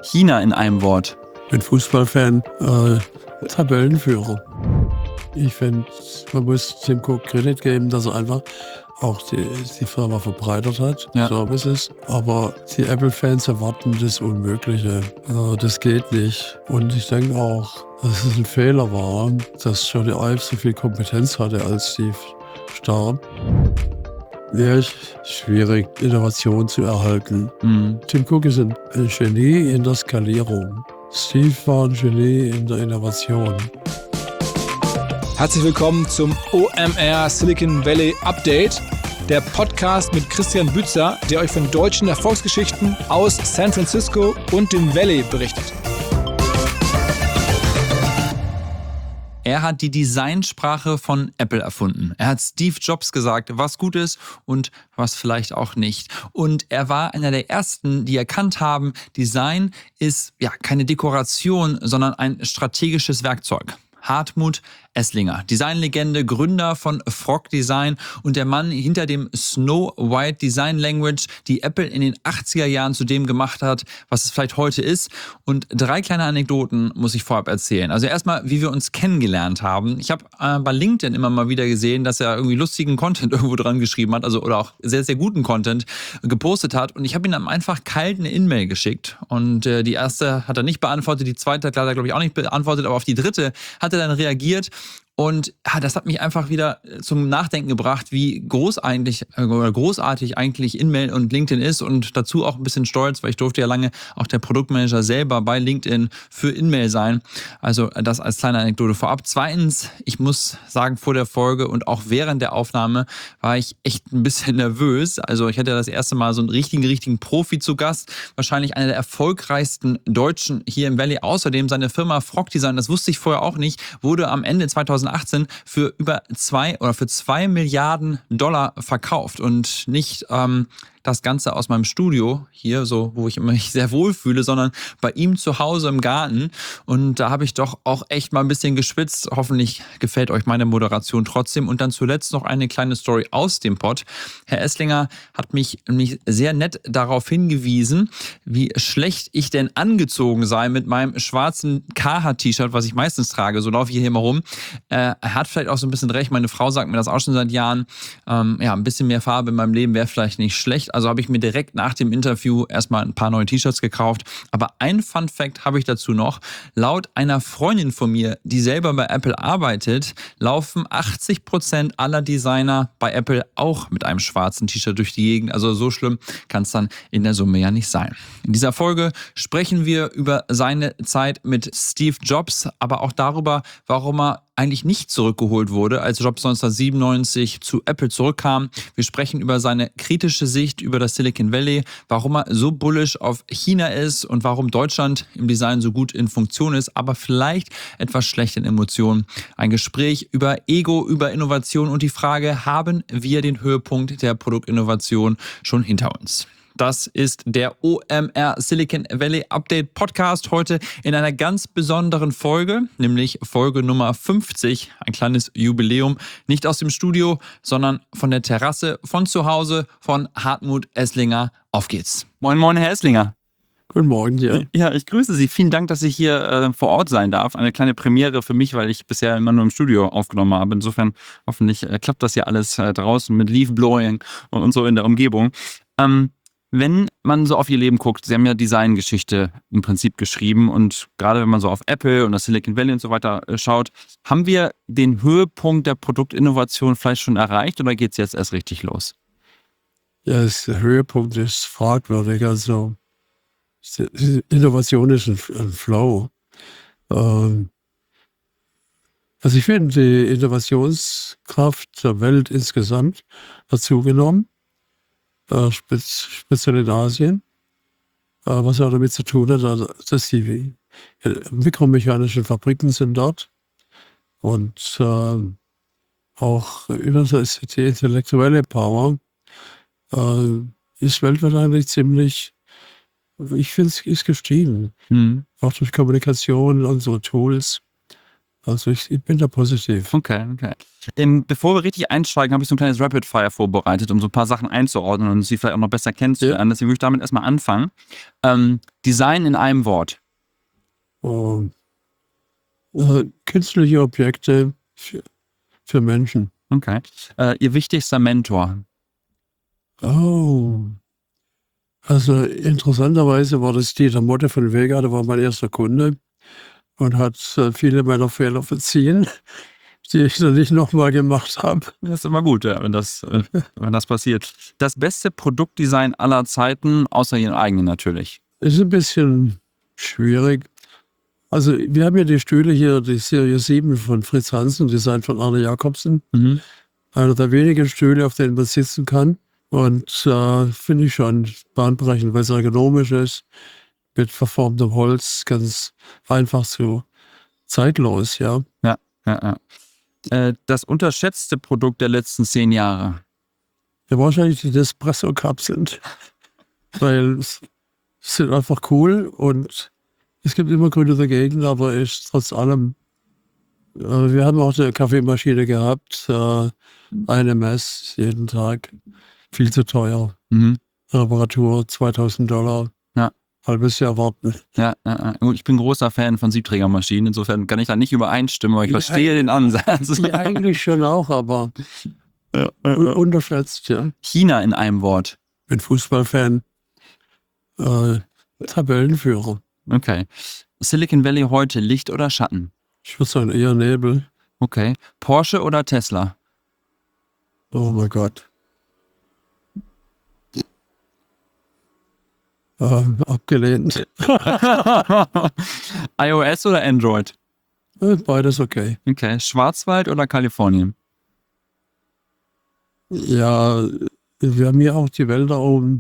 China in einem Wort? Ich bin Fußballfan, Tabellenführer. Ich finde, man muss Tim Cook Kredit geben, dass er einfach auch die Firma verbreitert hat, Services. Aber die Apple-Fans erwarten das Unmögliche. Das geht nicht. Und ich denke auch, dass es ein Fehler war, dass Jony Ive so viel Kompetenz hatte, als Steve starb. Wäre schwierig, Innovation zu erhalten. Tim Cook ist ein Genie in der Skalierung. Steve war ein Genie in der Innovation. Herzlich willkommen zum OMR Silicon Valley Update, der Podcast mit Christian Bützer, der euch von deutschen Erfolgsgeschichten aus San Francisco und dem Valley berichtet. Er hat die Designsprache von Apple erfunden. Er hat Steve Jobs gesagt, was gut ist und was vielleicht auch nicht. Und er war einer der Ersten, die erkannt haben, Design ist keine Dekoration, sondern ein strategisches Werkzeug. Hartmut Esslinger, Designlegende, Gründer von Frog Design und der Mann hinter dem Snow White Design Language, die Apple in den 80er Jahren zu dem gemacht hat, was es vielleicht heute ist. Und 3 kleine Anekdoten muss ich vorab erzählen. Also erstmal, wie wir uns kennengelernt haben. Ich habe bei LinkedIn immer mal wieder gesehen, dass er irgendwie lustigen Content irgendwo dran geschrieben hat, also oder auch sehr, sehr guten Content gepostet hat. Und ich habe ihm dann einfach kalt eine In-Mail geschickt. Und die erste hat er nicht beantwortet, die zweite hat er, glaube ich, auch nicht beantwortet, aber auf die dritte hat er dann reagiert. Und das hat mich einfach wieder zum Nachdenken gebracht, wie großartig eigentlich InMail und LinkedIn ist und dazu auch ein bisschen stolz, weil ich durfte ja lange auch der Produktmanager selber bei LinkedIn für InMail sein. Also das als kleine Anekdote vorab. Zweitens, ich muss sagen, vor der Folge und auch während der Aufnahme war ich echt ein bisschen nervös. Also ich hatte das erste Mal so einen richtigen Profi zu Gast, wahrscheinlich einer der erfolgreichsten Deutschen hier im Valley. Außerdem seine Firma Frog Design, das wusste ich vorher auch nicht, wurde am Ende 2018 für über 2 Milliarden Dollar verkauft und nicht das Ganze aus meinem Studio hier, so wo ich mich sehr wohl fühle, sondern bei ihm zu Hause im Garten. Und da habe ich doch auch echt mal ein bisschen geschwitzt. Hoffentlich gefällt euch meine Moderation trotzdem. Und dann zuletzt noch eine kleine Story aus dem Pod. Herr Esslinger hat mich nämlich sehr nett darauf hingewiesen, wie schlecht ich denn angezogen sei mit meinem schwarzen Carhartt-T-Shirt, was ich meistens trage. So laufe ich hier immer rum. Er hat vielleicht auch so ein bisschen recht. Meine Frau sagt mir das auch schon seit Jahren. Ein bisschen mehr Farbe in meinem Leben wäre vielleicht nicht schlecht. Also habe ich mir direkt nach dem Interview erstmal ein paar neue T-Shirts gekauft. Aber ein Fun-Fact habe ich dazu noch. Laut einer Freundin von mir, die selber bei Apple arbeitet, laufen 80% aller Designer bei Apple auch mit einem schwarzen T-Shirt durch die Gegend. Also so schlimm kann es dann in der Summe ja nicht sein. In dieser Folge sprechen wir über seine Zeit mit Steve Jobs, aber auch darüber, warum er eigentlich nicht zurückgeholt wurde, als Jobs 1997 zu Apple zurückkam. Wir sprechen über seine kritische Sicht über das Silicon Valley, warum er so bullish auf China ist und warum Deutschland im Design so gut in Funktion ist, aber vielleicht etwas schlecht in Emotionen. Ein Gespräch über Ego, über Innovation und die Frage, haben wir den Höhepunkt der Produktinnovation schon hinter uns? Das ist der OMR Silicon Valley Update Podcast heute in einer ganz besonderen Folge, nämlich Folge Nummer 50, ein kleines Jubiläum, nicht aus dem Studio, sondern von der Terrasse von zu Hause von Hartmut Esslinger. Auf geht's. Moin, moin, Herr Esslinger. Guten Morgen dir. Ja, ich grüße Sie. Vielen Dank, dass ich hier vor Ort sein darf. Eine kleine Premiere für mich, weil ich bisher immer nur im Studio aufgenommen habe. Insofern hoffentlich klappt das ja alles draußen mit Leaf Blowing und so in der Umgebung. Wenn man so auf Ihr Leben guckt, Sie haben ja Designgeschichte im Prinzip geschrieben und gerade wenn man so auf Apple und das Silicon Valley und so weiter schaut, haben wir den Höhepunkt der Produktinnovation vielleicht schon erreicht oder geht es jetzt erst richtig los? Ja, der Höhepunkt ist fragwürdig. Also Innovation ist ein Flow. Also ich finde, die Innovationskraft der Welt insgesamt hat zugenommen. Speziell in Asien, was ja damit zu tun hat, dass die mikromechanischen Fabriken sind dort und auch über die intellektuelle Power ist weltweit eigentlich ziemlich, ich finde es ist gestiegen. Auch durch Kommunikation, unsere Tools. Also ich bin da positiv. Okay. Bevor wir richtig einsteigen, habe ich so ein kleines Rapid Fire vorbereitet, um so ein paar Sachen einzuordnen und sie vielleicht auch noch besser kennenzulernen. Deswegen würde ich damit erstmal anfangen. Design in einem Wort. Künstliche Objekte für Menschen. Okay. Ihr wichtigster Mentor. Also interessanterweise war das Dieter Motte von Vega, der war mein erster Kunde und hat viele meiner Fehler verziehen, die ich dann nicht nochmal gemacht habe. Das ist immer gut, ja, wenn das passiert. Das beste Produktdesign aller Zeiten, außer Ihren eigenen natürlich. Ist ein bisschen schwierig. Also wir haben ja die Stühle hier, die Serie 7 von Fritz Hansen, Design von Arne Jacobsen. Einer der wenigen Stühle, auf denen man sitzen kann. Und finde ich schon bahnbrechend, weil es ergonomisch ist, mit verformtem Holz, ganz einfach so zeitlos, ja. Ja. Das unterschätzte Produkt der letzten 10 Jahre. Ja, wahrscheinlich die Nespresso-Kapseln, weil es sind einfach cool und es gibt immer Gründe dagegen, aber ist trotz allem, wir haben auch eine Kaffeemaschine gehabt, eine Mess jeden Tag, viel zu teuer. Reparatur $2.000. Ja. Halbes Jahr warten. Ja. Gut, ich bin großer Fan von Siebträgermaschinen, insofern kann ich da nicht übereinstimmen, aber ich verstehe den Ansatz. Ja, eigentlich schon auch, aber unterschätzt, ja. China in einem Wort. Bin Fußballfan. Tabellenführer. Okay. Silicon Valley heute, Licht oder Schatten? Ich würde sagen eher Nebel. Okay. Porsche oder Tesla? Oh mein Gott. Abgelehnt. iOS oder Android? Beides okay. Okay. Schwarzwald oder Kalifornien? Ja, wir haben hier auch die Wälder oben.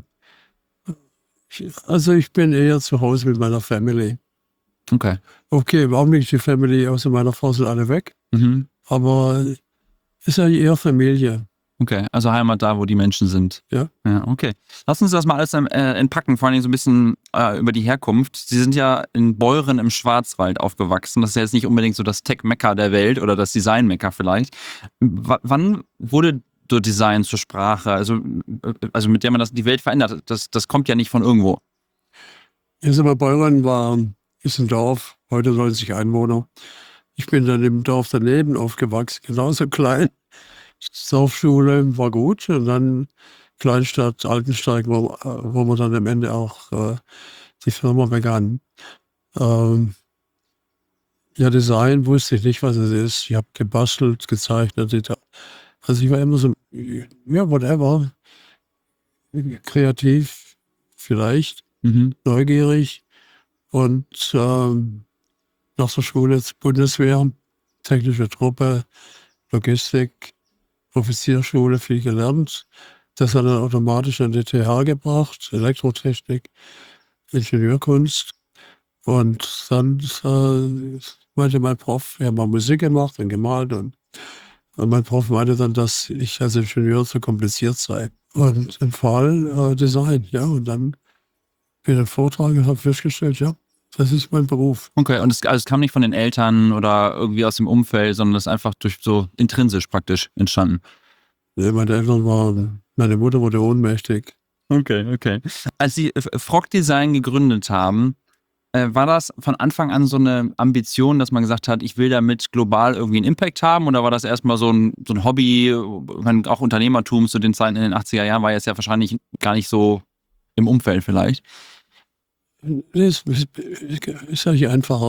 Also ich bin eher zu Hause mit meiner Family. Okay. Okay, warum nicht die Family außer meiner Frau sind alle weg? Aber ist ja eher Familie. Okay, also Heimat da, wo die Menschen sind. Ja. Okay. Lass uns das mal alles entpacken, vor allem so ein bisschen über die Herkunft. Sie sind ja in Beuren im Schwarzwald aufgewachsen. Das ist ja jetzt nicht unbedingt so das Tech-Mekka der Welt oder das Design-Mekka vielleicht. Wann wurde so Design zur Sprache? Also mit der man die Welt verändert. Das kommt ja nicht von irgendwo. Also bei Beuren ist ein Dorf, heute 90 Einwohner. Ich bin dann im Dorf daneben aufgewachsen, genauso klein. Dorfschule war gut und dann Kleinstadt Altensteig, wo man dann am Ende auch die Firma begann. Design wusste ich nicht, was es ist. Ich habe gebastelt, gezeichnet. Also ich war immer so, whatever, kreativ vielleicht, neugierig und nach der Schule Bundeswehr, technische Truppe, Logistik, Offizierschule, viel gelernt. Das hat dann automatisch an die TH gebracht, Elektrotechnik, Ingenieurkunst. Und dann meinte mein Prof, wir haben mal Musik gemacht und gemalt. Und mein Prof meinte dann, dass ich als Ingenieur zu kompliziert sei. Und im Fall Design, ja. Und dann bin ich einen Vortrag und habe festgestellt, ja, das ist mein Beruf. Okay, und es kam nicht von den Eltern oder irgendwie aus dem Umfeld, sondern das ist einfach durch so intrinsisch praktisch entstanden. Ja, meine Mutter wurde ohnmächtig. Okay. Als Sie Frog Design gegründet haben, war das von Anfang an so eine Ambition, dass man gesagt hat, ich will damit global irgendwie einen Impact haben? Oder war das erstmal so ein Hobby, auch Unternehmertum zu den Zeiten in den 80er Jahren war jetzt ja wahrscheinlich gar nicht so im Umfeld vielleicht? Das ist ja nicht einfacher.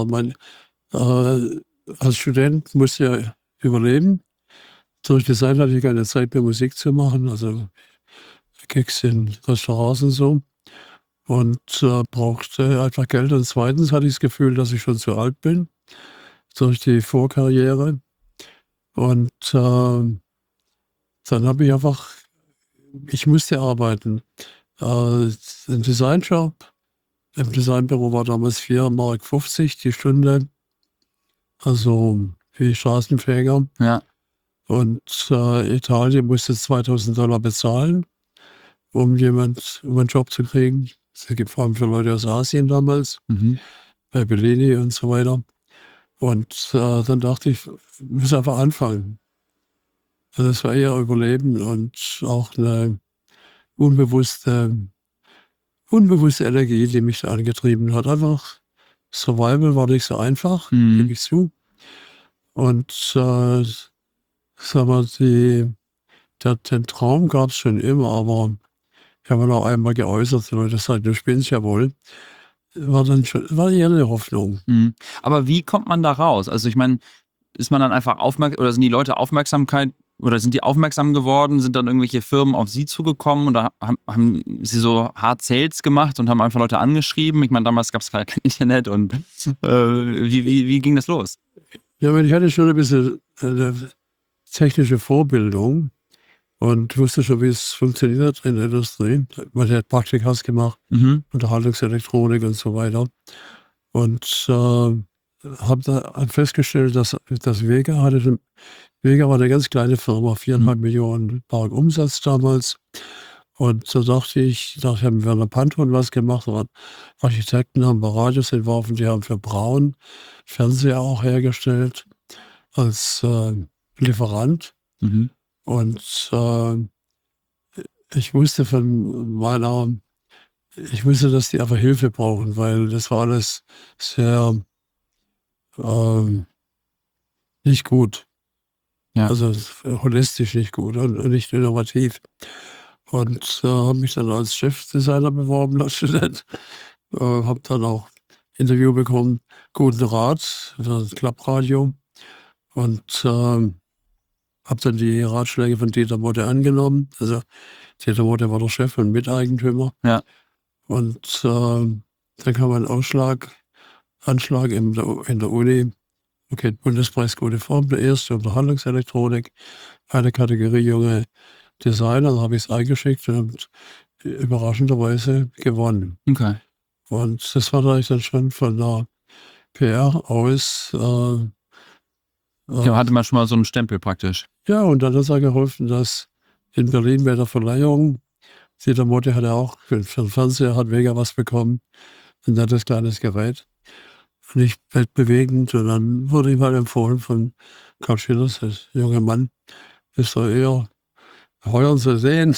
Als Student musste ich ja überleben. Durch Design hatte ich keine Zeit mehr, Musik zu machen. Also Gigs in Restaurants und so. Und brauchte einfach Geld. Und zweitens hatte ich das Gefühl, dass ich schon zu alt bin. Durch die Vorkarriere. Und dann habe ich musste arbeiten. Ein Designjob im Designbüro war damals 4,50 Mark die Stunde. Also wie Straßenfeger. Ja. Und Italien musste $2.000 bezahlen, um einen Job zu kriegen. Das gibt vor allem für Leute aus Asien damals, bei Bellini und so weiter. Und dann dachte ich muss einfach anfangen. Also das war eher Überleben und auch eine unbewusste Energie, die mich da angetrieben hat. Einfach Survival war nicht so einfach, gebe ich zu. Und sag mal, den Traum gab es schon immer, aber ich habe ihn auch einmal geäußert, die Leute sagten, du spinnst ja wohl. War eher eine Hoffnung. Aber wie kommt man da raus? Also ich meine, ist man dann einfach aufmerksam oder sind die Leute sind die aufmerksam geworden, sind dann irgendwelche Firmen auf sie zugekommen oder haben sie so Hard Sales gemacht und haben einfach Leute angeschrieben? Ich meine, damals gab es kein Internet und wie ging das los? Ja, ich hatte schon ein bisschen technische Vorbildung und wusste schon, wie es funktioniert in der Industrie. Man hat Praktikas gemacht, Unterhaltungselektronik und so weiter. Und habe da festgestellt, dass Vega war eine ganz kleine Firma, 4,5 Millionen Mark Umsatz damals. Und so dachte ich, haben wir eine Pantone was gemacht, aber Architekten haben Radios entworfen, die haben für Braun Fernseher auch hergestellt als Lieferant. Und ich wusste dass die einfach Hilfe brauchen, weil das war alles sehr nicht gut. Ja. Also holistisch nicht gut und nicht innovativ. Und habe mich dann als Chefdesigner beworben als Student. Habe dann auch Interview bekommen, Guten Rat, das Klappradio. Und habe dann die Ratschläge von Dieter Motte angenommen. Also Dieter Motte war der Chef und Miteigentümer. Ja. Und dann kam ein Anschlag in der Uni. Okay, Bundespreis Gute Form, der erste Unterhaltungselektronik, eine Kategorie junge Designer, dann habe ich es eingeschickt und überraschenderweise gewonnen. Okay. Und das war dann schon von der PR aus. Hatte man schon mal so einen Stempel praktisch. Ja, und dann hat es auch geholfen, dass in Berlin bei der Verleihung, Dieter Motte hatte auch für den Fernseher, hat Vega was bekommen, ein nettes kleines Gerät. Nicht weltbewegend. Und dann wurde ihm halt empfohlen von Karl Schillers, der junge Mann, ist doch eher heuer zu sehen.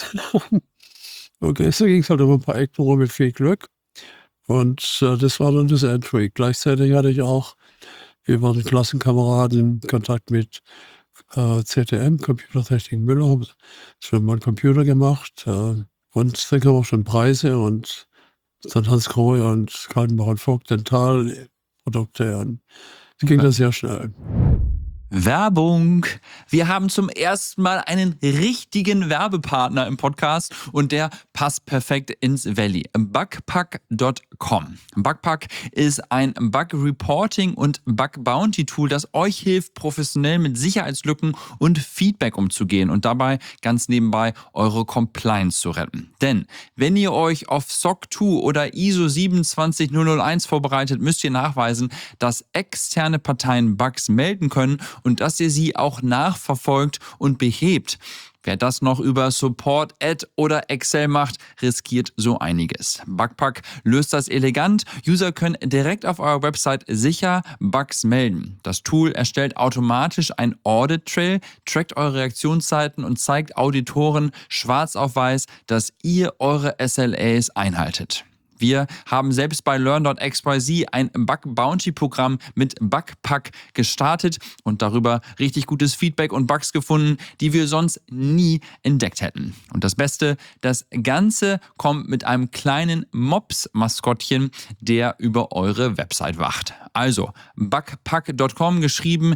Okay, so ging es halt um ein paar Ecken rum mit viel Glück. Und das war dann das Entry. Gleichzeitig hatte ich auch über den Klassenkameraden Kontakt mit CTM, Computertechnik Müller, habe schon mal einen Computer gemacht. Und dann kamen auch schon Preise und dann Hans Krohe und Kaltenbach und Vogt Dentalprodukte. Und es ging dann sehr schnell. Werbung. Wir haben zum ersten Mal einen richtigen Werbepartner im Podcast und der passt perfekt ins Valley. Bugpack.com. Bugpack ist ein Bug-Reporting und Bug-Bounty-Tool, das euch hilft, professionell mit Sicherheitslücken und Feedback umzugehen und dabei ganz nebenbei eure Compliance zu retten. Denn wenn ihr euch auf SOC 2 oder ISO 27001 vorbereitet, müsst ihr nachweisen, dass externe Parteien Bugs melden können und dass ihr sie auch nachverfolgt und behebt. Wer das noch über Support, Add oder Excel macht, riskiert so einiges. Bugpack löst das elegant. User können direkt auf eurer Website sicher Bugs melden. Das Tool erstellt automatisch ein Audit-Trail, trackt eure Reaktionszeiten und zeigt Auditoren schwarz auf weiß, dass ihr eure SLAs einhaltet. Wir haben selbst bei Learn.xyz ein Bug-Bounty-Programm mit Bugpack gestartet und darüber richtig gutes Feedback und Bugs gefunden, die wir sonst nie entdeckt hätten. Und das Beste, das Ganze kommt mit einem kleinen Mops-Maskottchen, der über eure Website wacht. Also bugpack.com, geschrieben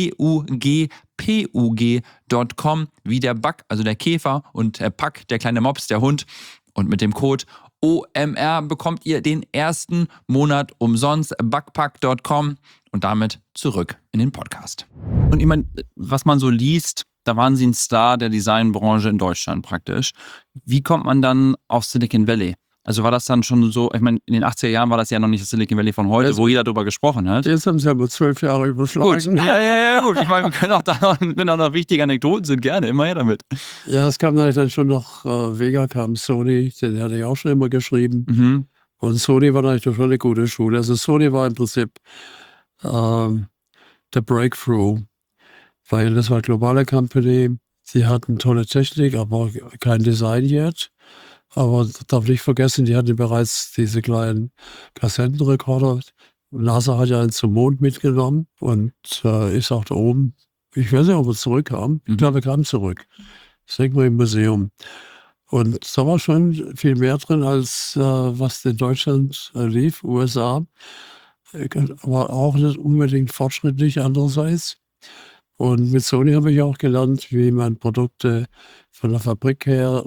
BUGPUG.com, wie der Bug, also der Käfer, und der Pack, der kleine Mops, der Hund. Und mit dem Code OMR bekommt ihr den ersten Monat umsonst. Bugpack.com und damit zurück in den Podcast. Und ich meine, was man so liest, da waren sie ein Star der Designbranche in Deutschland praktisch. Wie kommt man dann auf Silicon Valley? Also war das dann schon so, ich meine, in den 80er Jahren war das ja noch nicht das Silicon Valley von heute, wo jeder drüber gesprochen hat. Jetzt haben sie aber 12 Jahre überschlagen. Gut, ja, gut. Ich meine, wir können auch da noch, wenn da noch wichtige Anekdoten sind, gerne, immer her damit. Ja, es kam dann schon noch, Vega kam Sony, den hatte ich auch schon immer geschrieben. Und Sony war natürlich schon eine gute Schule. Also Sony war im Prinzip der Breakthrough, weil das war eine globale Company. Sie hatten tolle Technik, aber kein Design yet. Aber darf nicht vergessen, die hatten bereits diese kleinen Kassettenrekorder. NASA hat ja einen zum Mond mitgenommen und ist auch da oben. Ich weiß nicht, ob er zurückkam. Ich glaube, er kam zurück. Das denke mal im Museum. Und da war schon viel mehr drin, als was in Deutschland lief, USA. War auch nicht unbedingt fortschrittlich andererseits. Und mit Sony habe ich auch gelernt, wie man Produkte von der Fabrik her,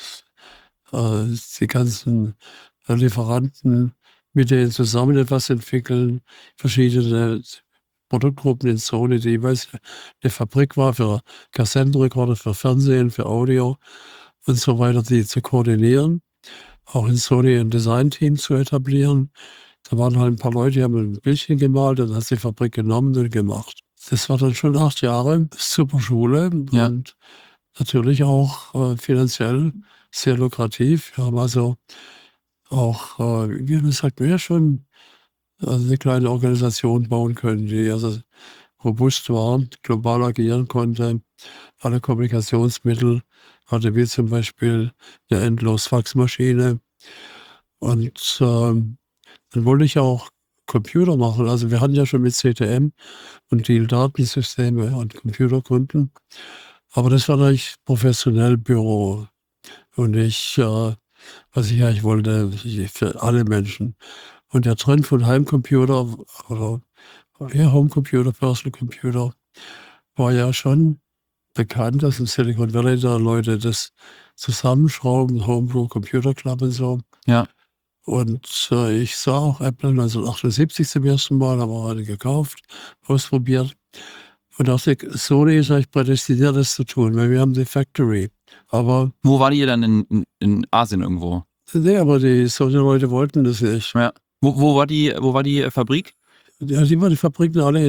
die ganzen Lieferanten, mit denen zusammen etwas entwickeln, verschiedene Produktgruppen in Sony, die jeweils eine Fabrik war für Kassettenrekorder, für Fernsehen, für Audio und so weiter, die zu koordinieren, auch in Sony ein Design-Team zu etablieren. Da waren halt ein paar Leute, die haben ein Bildchen gemalt und hat die Fabrik genommen und gemacht. Das war dann schon 8 Jahre, super Schule und natürlich auch finanziell sehr lukrativ. Wir haben also auch, wie gesagt, wir schon eine kleine Organisation bauen können, die also robust war, global agieren konnte, alle Kommunikationsmittel hatte, wie zum Beispiel eine Endlos-Faxmaschine. Und dann wollte ich auch Computer machen. Also wir hatten ja schon mit CTM und die Datensysteme und Computerkunden. Aber das war natürlich professionell Büro. Und ich, was ich eigentlich wollte, für alle Menschen. Und der Trend von Heimcomputer oder Homecomputer, Personal Computer war ja schon bekannt, dass in Silicon Valley da Leute das zusammenschrauben, Homebrew Computer Club und so. Ja. Und ich sah auch Apple 1978 zum ersten Mal, haben wir eine gekauft, ausprobiert. Und auch die Sony ist eigentlich prädestiniert, das zu tun, weil wir haben die Factory. Aber Wo war die dann in Asien irgendwo? nee, aber die Sony-Leute wollten das nicht. Ja. Wo war die Fabrik? Ja, die Fabriken alle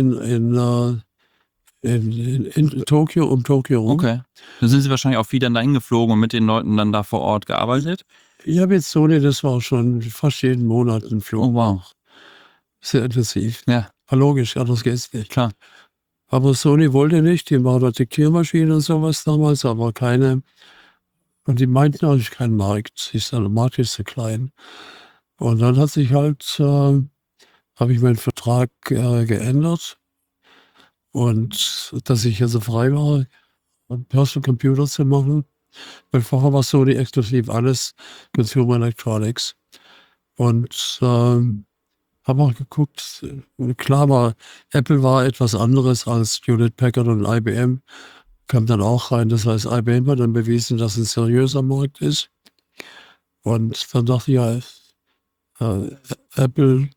in Tokio, um Tokio rum. Okay. Dann sind sie wahrscheinlich auch viel dann dahin geflogen und mit den Leuten dann da vor Ort gearbeitet? Ich habe jetzt Sony, das war schon fast jeden Monat ein Flug. Oh wow. Sehr intensiv. Ja. War logisch, anders geht's nicht. Klar. Aber Sony wollte nicht, die waren da Diktiermaschinen und sowas damals, aber keine. Und die meinten eigentlich keinen Markt. Der Markt ist zu klein. Und dann hat sich halt, habe ich meinen Vertrag geändert. Und dass ich also frei war, einen Personal Computer zu machen. Weil vorher war Sony exklusiv alles Consumer Electronics. Und habe auch geguckt, klar war, Apple war etwas anderes als Hewlett Packard und IBM. Kam dann auch rein. Das heißt, IBM hat dann bewiesen, dass es ein seriöser Markt ist. Und dann dachte ich, ja, Apple,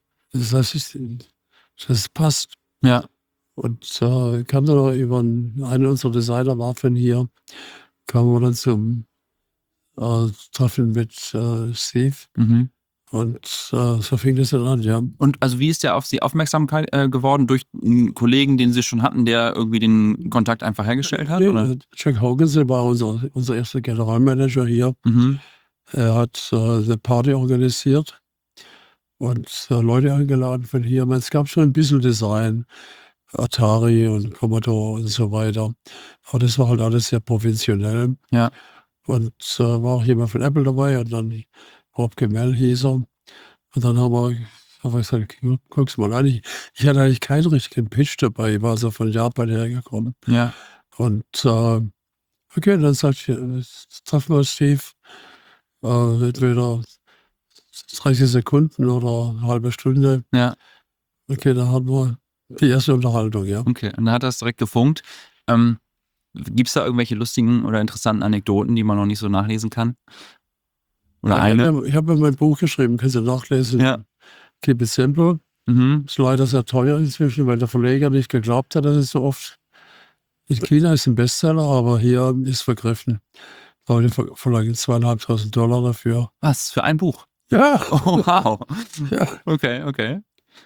das passt. Ja. Und kam dann auch über einen unserer Designer war von hier, kamen wir dann zum Treffen mit Steve. Mhm. Und so fing das dann an, ja. Und also wie ist der auf Sie aufmerksam geworden? Durch einen Kollegen, den Sie schon hatten, der irgendwie den Kontakt einfach hergestellt hat? Oder? Jack Hoganson war unser erster Generalmanager hier. Mhm. Er hat eine Party organisiert und Leute eingeladen von hier. Es gab schon ein bisschen Design, Atari und Commodore und so weiter. Aber das war halt alles sehr professionell. Ja. Und war auch jemand von Apple dabei und dann Rob Gemell hieß er. Und dann haben wir gesagt, guck's mal an. Ich hatte eigentlich keinen richtigen Pitch dabei. Ich war so von Japan hergekommen. Ja. Und okay, dann sagt ich, treffen wir Steve. Entweder 30 Sekunden oder eine halbe Stunde. Ja. Okay, dann haben wir die erste Unterhaltung, ja. Okay, und dann hat er es direkt gefunkt. Gibt es da irgendwelche lustigen oder interessanten Anekdoten, die man noch nicht so nachlesen kann? Oder Ja, eine? ich habe mein Buch geschrieben, kannst du nachlesen. Ja. Keep it simple. Mhm. Ist leider sehr teuer inzwischen, weil der Verleger nicht geglaubt hat, dass es so oft. In China ist ein Bestseller, aber hier ist vergriffen. Leute verlangen $2.500 dafür. Was, für ein Buch? Ja. Oh, wow. Ja. Okay.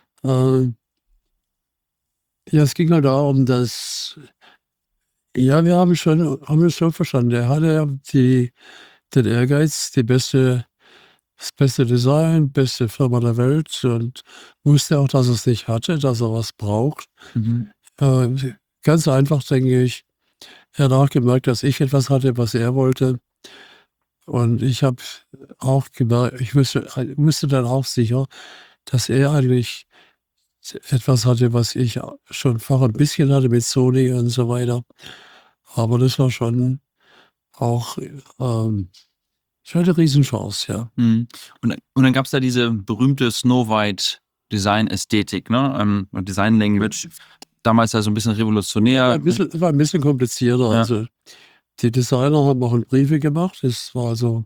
Ja, es ging halt darum, dass, ja, wir haben es schon verstanden. Er hatte den Ehrgeiz, das beste Design, beste Firma der Welt und wusste auch, dass er es nicht hatte, dass er was braucht. Mhm. Ganz einfach, denke ich. Er hat auch gemerkt, dass ich etwas hatte, was er wollte. Und ich habe auch gemerkt, ich wusste dann auch sicher, dass er eigentlich etwas hatte, was ich schon vorher ein bisschen hatte mit Sony und so weiter. Aber das war schon auch schon eine Riesenchance, ja. Mhm. Und dann gab es da diese berühmte Snow White Design-Ästhetik, ne? Und Design Language. Damals ja so ein bisschen revolutionär. War ein bisschen komplizierter. Ja. Also die Designer haben auch Briefe gemacht. Es war also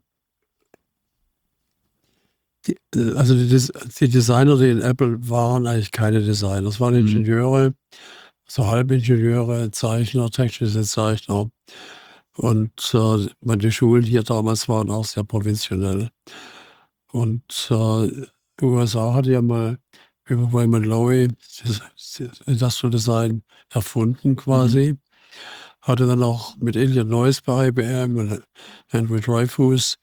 die Designer, die in Apple waren, eigentlich keine Designer. Es waren Ingenieure, so Halbingenieure, Zeichner, technische Zeichner. Und meine Schulen hier damals waren auch sehr professionell. Und die USA hatte ja mal über Raymond Loewy das Industrial Design erfunden quasi. Hatte dann auch mit Iliad Noyes bei IBM und Henry Dreyfus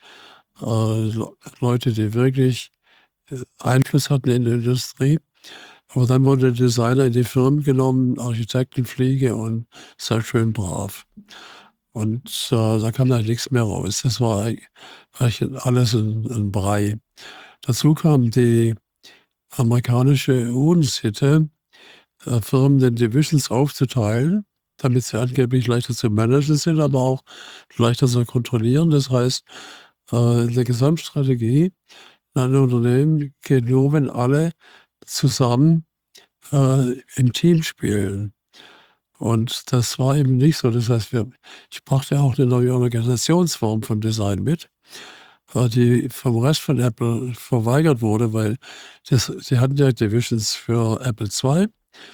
Leute, die wirklich Einfluss hatten in der Industrie. Aber dann wurde der Designer in die Firmen genommen, Architektenfliege und sei schön brav. Und da kam dann nichts mehr raus. Das war eigentlich alles ein Brei. Dazu kam die amerikanische Unsitte, Firmen in Divisions aufzuteilen, damit sie angeblich leichter zu managen sind, aber auch leichter zu kontrollieren. Das heißt, eine Gesamtstrategie in einem Unternehmen geht nur, wenn alle zusammen im Team spielen. Und das war eben nicht so. Das heißt, ich brachte auch eine neue Organisationsform vom Design mit, die vom Rest von Apple verweigert wurde, weil sie hatten ja Divisions für Apple II,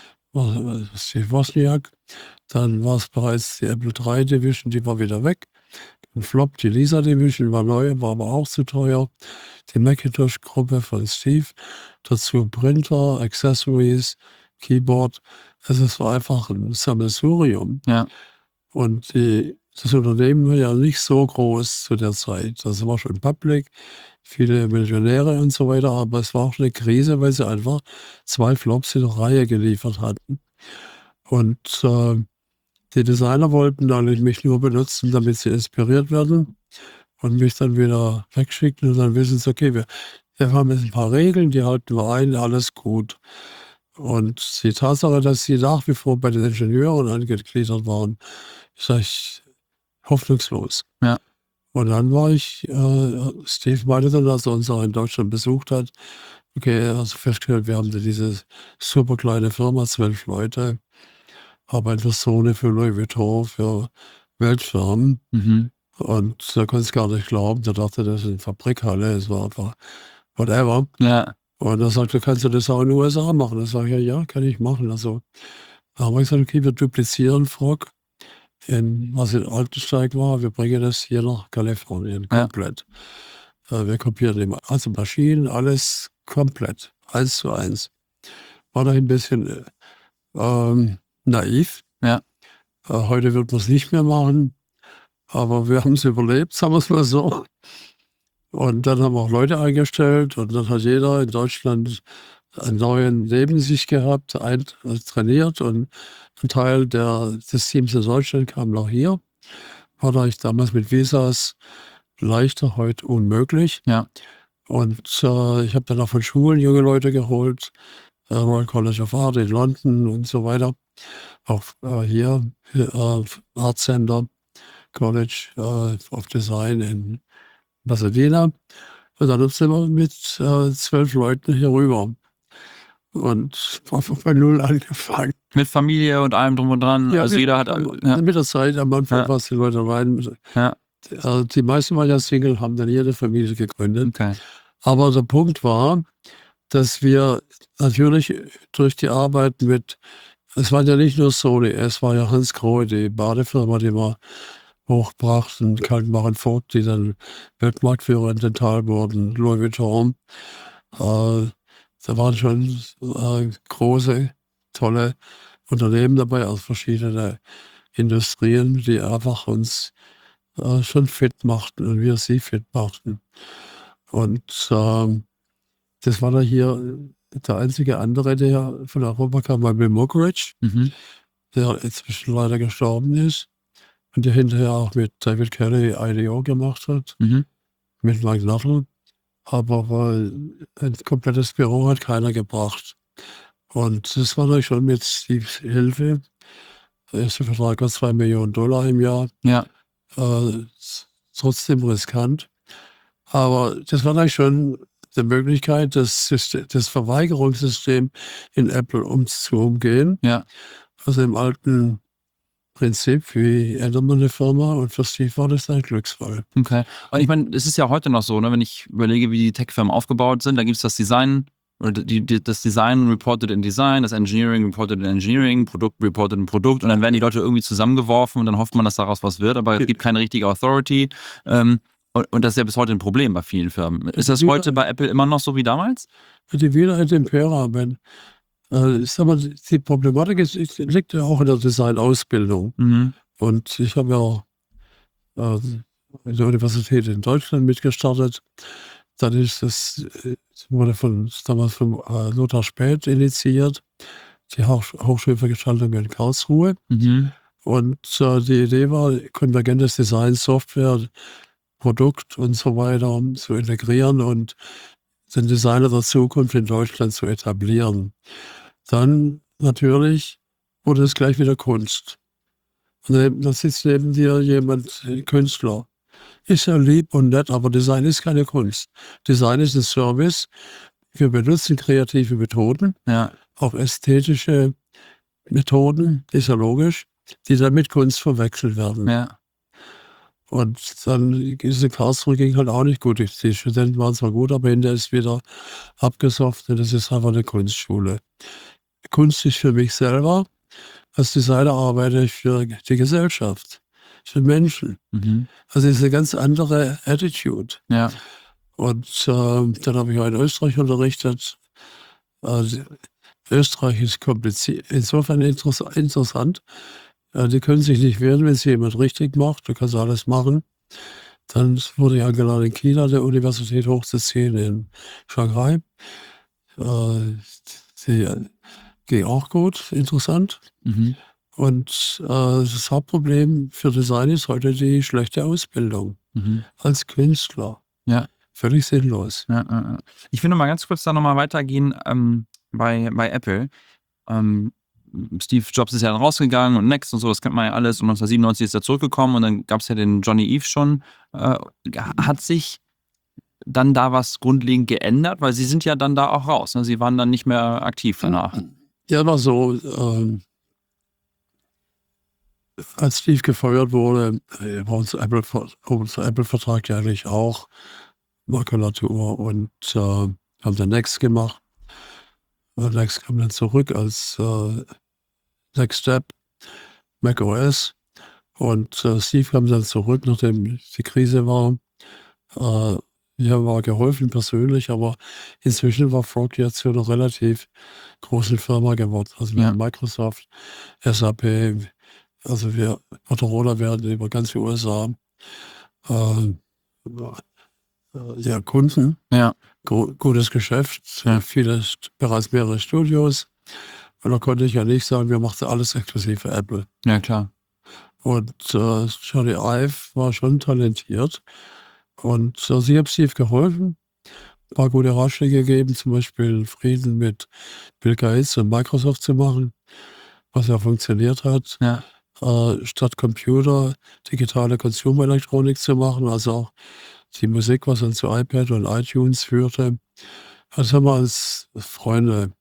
Steve Wozniak, dann war es bereits die Apple III Division, die war wieder weg. Ein Flop, die Lisa Division war neu, war aber auch zu teuer. Die Macintosh-Gruppe von Steve, dazu Printer, Accessories, Keyboard. Also es war einfach ein Sammelsurium. Ja. Und das Unternehmen war ja nicht so groß zu der Zeit. Das war schon public, viele Millionäre und so weiter, aber es war auch eine Krise, weil sie einfach 2 Flops in der Reihe geliefert hatten. Und die Designer wollten dann mich nur benutzen, damit sie inspiriert werden und mich dann wieder wegschicken und dann wissen sie, okay, wir haben jetzt ein paar Regeln, die halten wir ein, alles gut. Und die Tatsache, dass sie nach wie vor bei den Ingenieuren angegliedert waren, ist eigentlich hoffnungslos. Ja. Und dann war Steve meinte dann, als er uns auch in Deutschland besucht hat, okay, er hat festgestellt, wir haben diese super kleine Firma, 12 Leute, arbeiten für Sony, für Louis Vuitton, für Weltfirmen. Und da konnte es gar nicht glauben. Der dachte, das ist eine Fabrikhalle. Es war einfach whatever. Ja. Und er sagte, kannst du das auch in den USA machen? Da sage ich, ja, kann ich machen. Also, da haben wir gesagt, okay, wir duplizieren Frog, was in Altensteig war. Wir bringen das hier nach Kalifornien komplett. Wir kopieren immer, also Maschinen, alles komplett, 1:1. War da ein bisschen naiv. Ja. Heute wird man es nicht mehr machen, aber wir haben es überlebt, sagen wir es mal so. Und dann haben wir auch Leute eingestellt und dann hat jeder in Deutschland einen neuen neben sich gehabt, trainiert und ein Teil des Teams in Deutschland kam noch hier. War da ich damals mit Visas leichter, heute unmöglich. Ja. Und ich habe dann auch von Schulen junge Leute geholt, Royal College of Art in London und so weiter. Auch hier Art Center College of Design in Pasadena. Und dann sind wir mit 12 Leuten hier rüber. Und bei Null angefangen. Mit Familie und allem drum und dran. Ja, also jeder hat. Mit der Zeit am Anfang waren die Leute rein. Ja. Die meisten waren ja Single, haben dann jede Familie gegründet. Okay. Aber der Punkt war, dass wir natürlich durch die Arbeit es war ja nicht nur Sony, es war ja Hans Grohe, die Badefirma, die wir hochbrachten, Kaltenbach & Vogt, die dann Weltmarktführer in Dental wurden, Louis Vuitton. Da waren schon große, tolle Unternehmen dabei aus verschiedenen Industrien, die einfach uns schon fit machten und wir sie fit machten. Und das war da hier der einzige andere, der von Europa kam, war Bill Moggridge, der inzwischen leider gestorben ist und der hinterher auch mit David Kelly IDO gemacht hat, mit Mike Nuttall. Aber ein komplettes Büro hat keiner gebracht. Und das war natürlich schon mit Steves Hilfe. Der erste Vertrag war $2 Millionen im Jahr. Ja. Trotzdem riskant. Aber das war natürlich schon die Möglichkeit, das Verweigerungssystem in Apple umgehen. Ja. Also im alten Prinzip, wie ändert man eine Firma, und für Steve war das ein Glücksfall. Okay. Und ich meine, es ist ja heute noch so, ne, wenn ich überlege, wie die Tech-Firmen aufgebaut sind, da gibt es das Design, oder das Design reported in Design, das Engineering reported in Engineering, Produkt reported in Produkt, und dann werden die Leute irgendwie zusammengeworfen und dann hofft man, dass daraus was wird, aber es gibt keine richtige Authority. Und das ist ja bis heute ein Problem bei vielen Firmen. Ist das heute bei Apple immer noch so wie damals? Die Wiederheit Impera, ich sag mal, die Problematik liegt ja auch in der Designausbildung. Und ich habe ja in der Universität in Deutschland mitgestartet. Dann wurde damals von Lothar Späth initiiert, die Hochschule für Gestaltung in Karlsruhe. Und die Idee war, konvergentes Design, Software, Produkt und so weiter zu integrieren und den Designer der Zukunft in Deutschland zu etablieren. Dann natürlich wurde es gleich wieder Kunst. Und da sitzt neben dir jemand, ein Künstler. Ist ja lieb und nett, aber Design ist keine Kunst. Design ist ein Service. Wir benutzen kreative Methoden, auch ästhetische Methoden, ist ja logisch, die dann mit Kunst verwechselt werden. Ja. Und dann diese Karlsruhe ging halt auch nicht gut. Die Studenten waren zwar gut, aber hinterher ist wieder abgesofft. Das ist einfach eine Kunstschule. Kunst ist für mich selber. Als Designer arbeite ich für die Gesellschaft, für Menschen. Also es ist eine ganz andere Attitude. Ja. Und dann habe ich auch in Österreich unterrichtet. Österreich ist kompliziert, insofern interessant. Die können sich nicht wehren, wenn es jemand richtig macht. Du kannst alles machen. Dann wurde ich eingeladen, in China der Universität hochzuziehen, in Shanghai. Die ging auch gut, interessant. Und das Hauptproblem für Design ist heute die schlechte Ausbildung als Künstler. Ja. Völlig sinnlos. Ja. Ich will noch mal ganz kurz da nochmal weitergehen bei Apple. Steve Jobs ist ja dann rausgegangen und Next und so, das kennt man ja alles. Und 1997 ist er zurückgekommen und dann gab es ja den Johnny Ive schon. Hat sich dann da was grundlegend geändert? Weil Sie sind ja dann da auch raus. Ne? Sie waren dann nicht mehr aktiv danach. Ja, war so. Als Steve gefeuert wurde, war unser Apple-Vertrag ja eigentlich auch Makulatur und haben dann Next gemacht. Next kam dann zurück als Next Step, macOS. Und Steve kam dann zurück, nachdem die Krise war. Mir war geholfen persönlich, aber inzwischen war Frog jetzt zu einer relativ großen Firma geworden. Also mit Microsoft, SAP, also Motorola werden über ganz die USA Kunden. Ja. Gutes Geschäft, bereits mehrere Studios. Und da konnte ich ja nicht sagen, wir machen alles exklusiv für Apple. Ja, klar. Und Johnny Ive war schon talentiert. Und ich habe Steve geholfen, ein paar gute Ratschläge gegeben, zum Beispiel Frieden mit Bill Gates und Microsoft zu machen, was ja funktioniert hat. Ja. Statt Computer digitale Consumer-Elektronik zu machen, also auch die Musik, was dann zu iPad und iTunes führte. Das haben wir als Freunde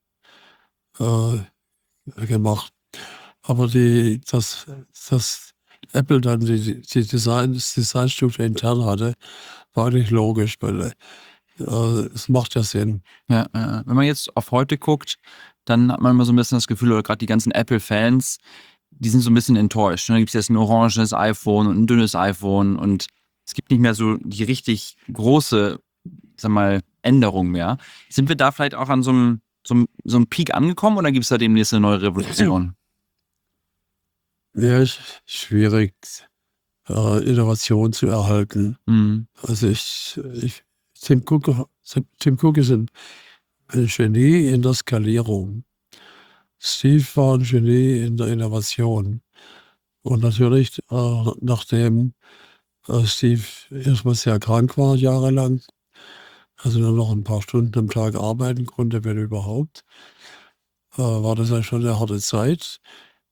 gemacht. Aber das Apple dann die Designstufe intern hatte, war eigentlich logisch, weil es macht ja Sinn. Ja, wenn man jetzt auf heute guckt, dann hat man immer so ein bisschen das Gefühl, oder gerade die ganzen Apple-Fans, die sind so ein bisschen enttäuscht. Da gibt es jetzt ein oranges iPhone und ein dünnes iPhone und es gibt nicht mehr so die richtig große, sag mal, Änderung mehr. Sind wir da vielleicht auch an so einem Peak angekommen oder gibt es da demnächst eine neue Revolution? Ja, ist schwierig, Innovation zu erhalten. Also Tim Cook ist ein ein Genie in der Skalierung. Steve war ein Genie in der Innovation. Und natürlich, nachdem Steve erstmal sehr krank war, jahrelang, also nur noch ein paar Stunden am Tag arbeiten konnte, wenn überhaupt, war das ja schon eine harte Zeit.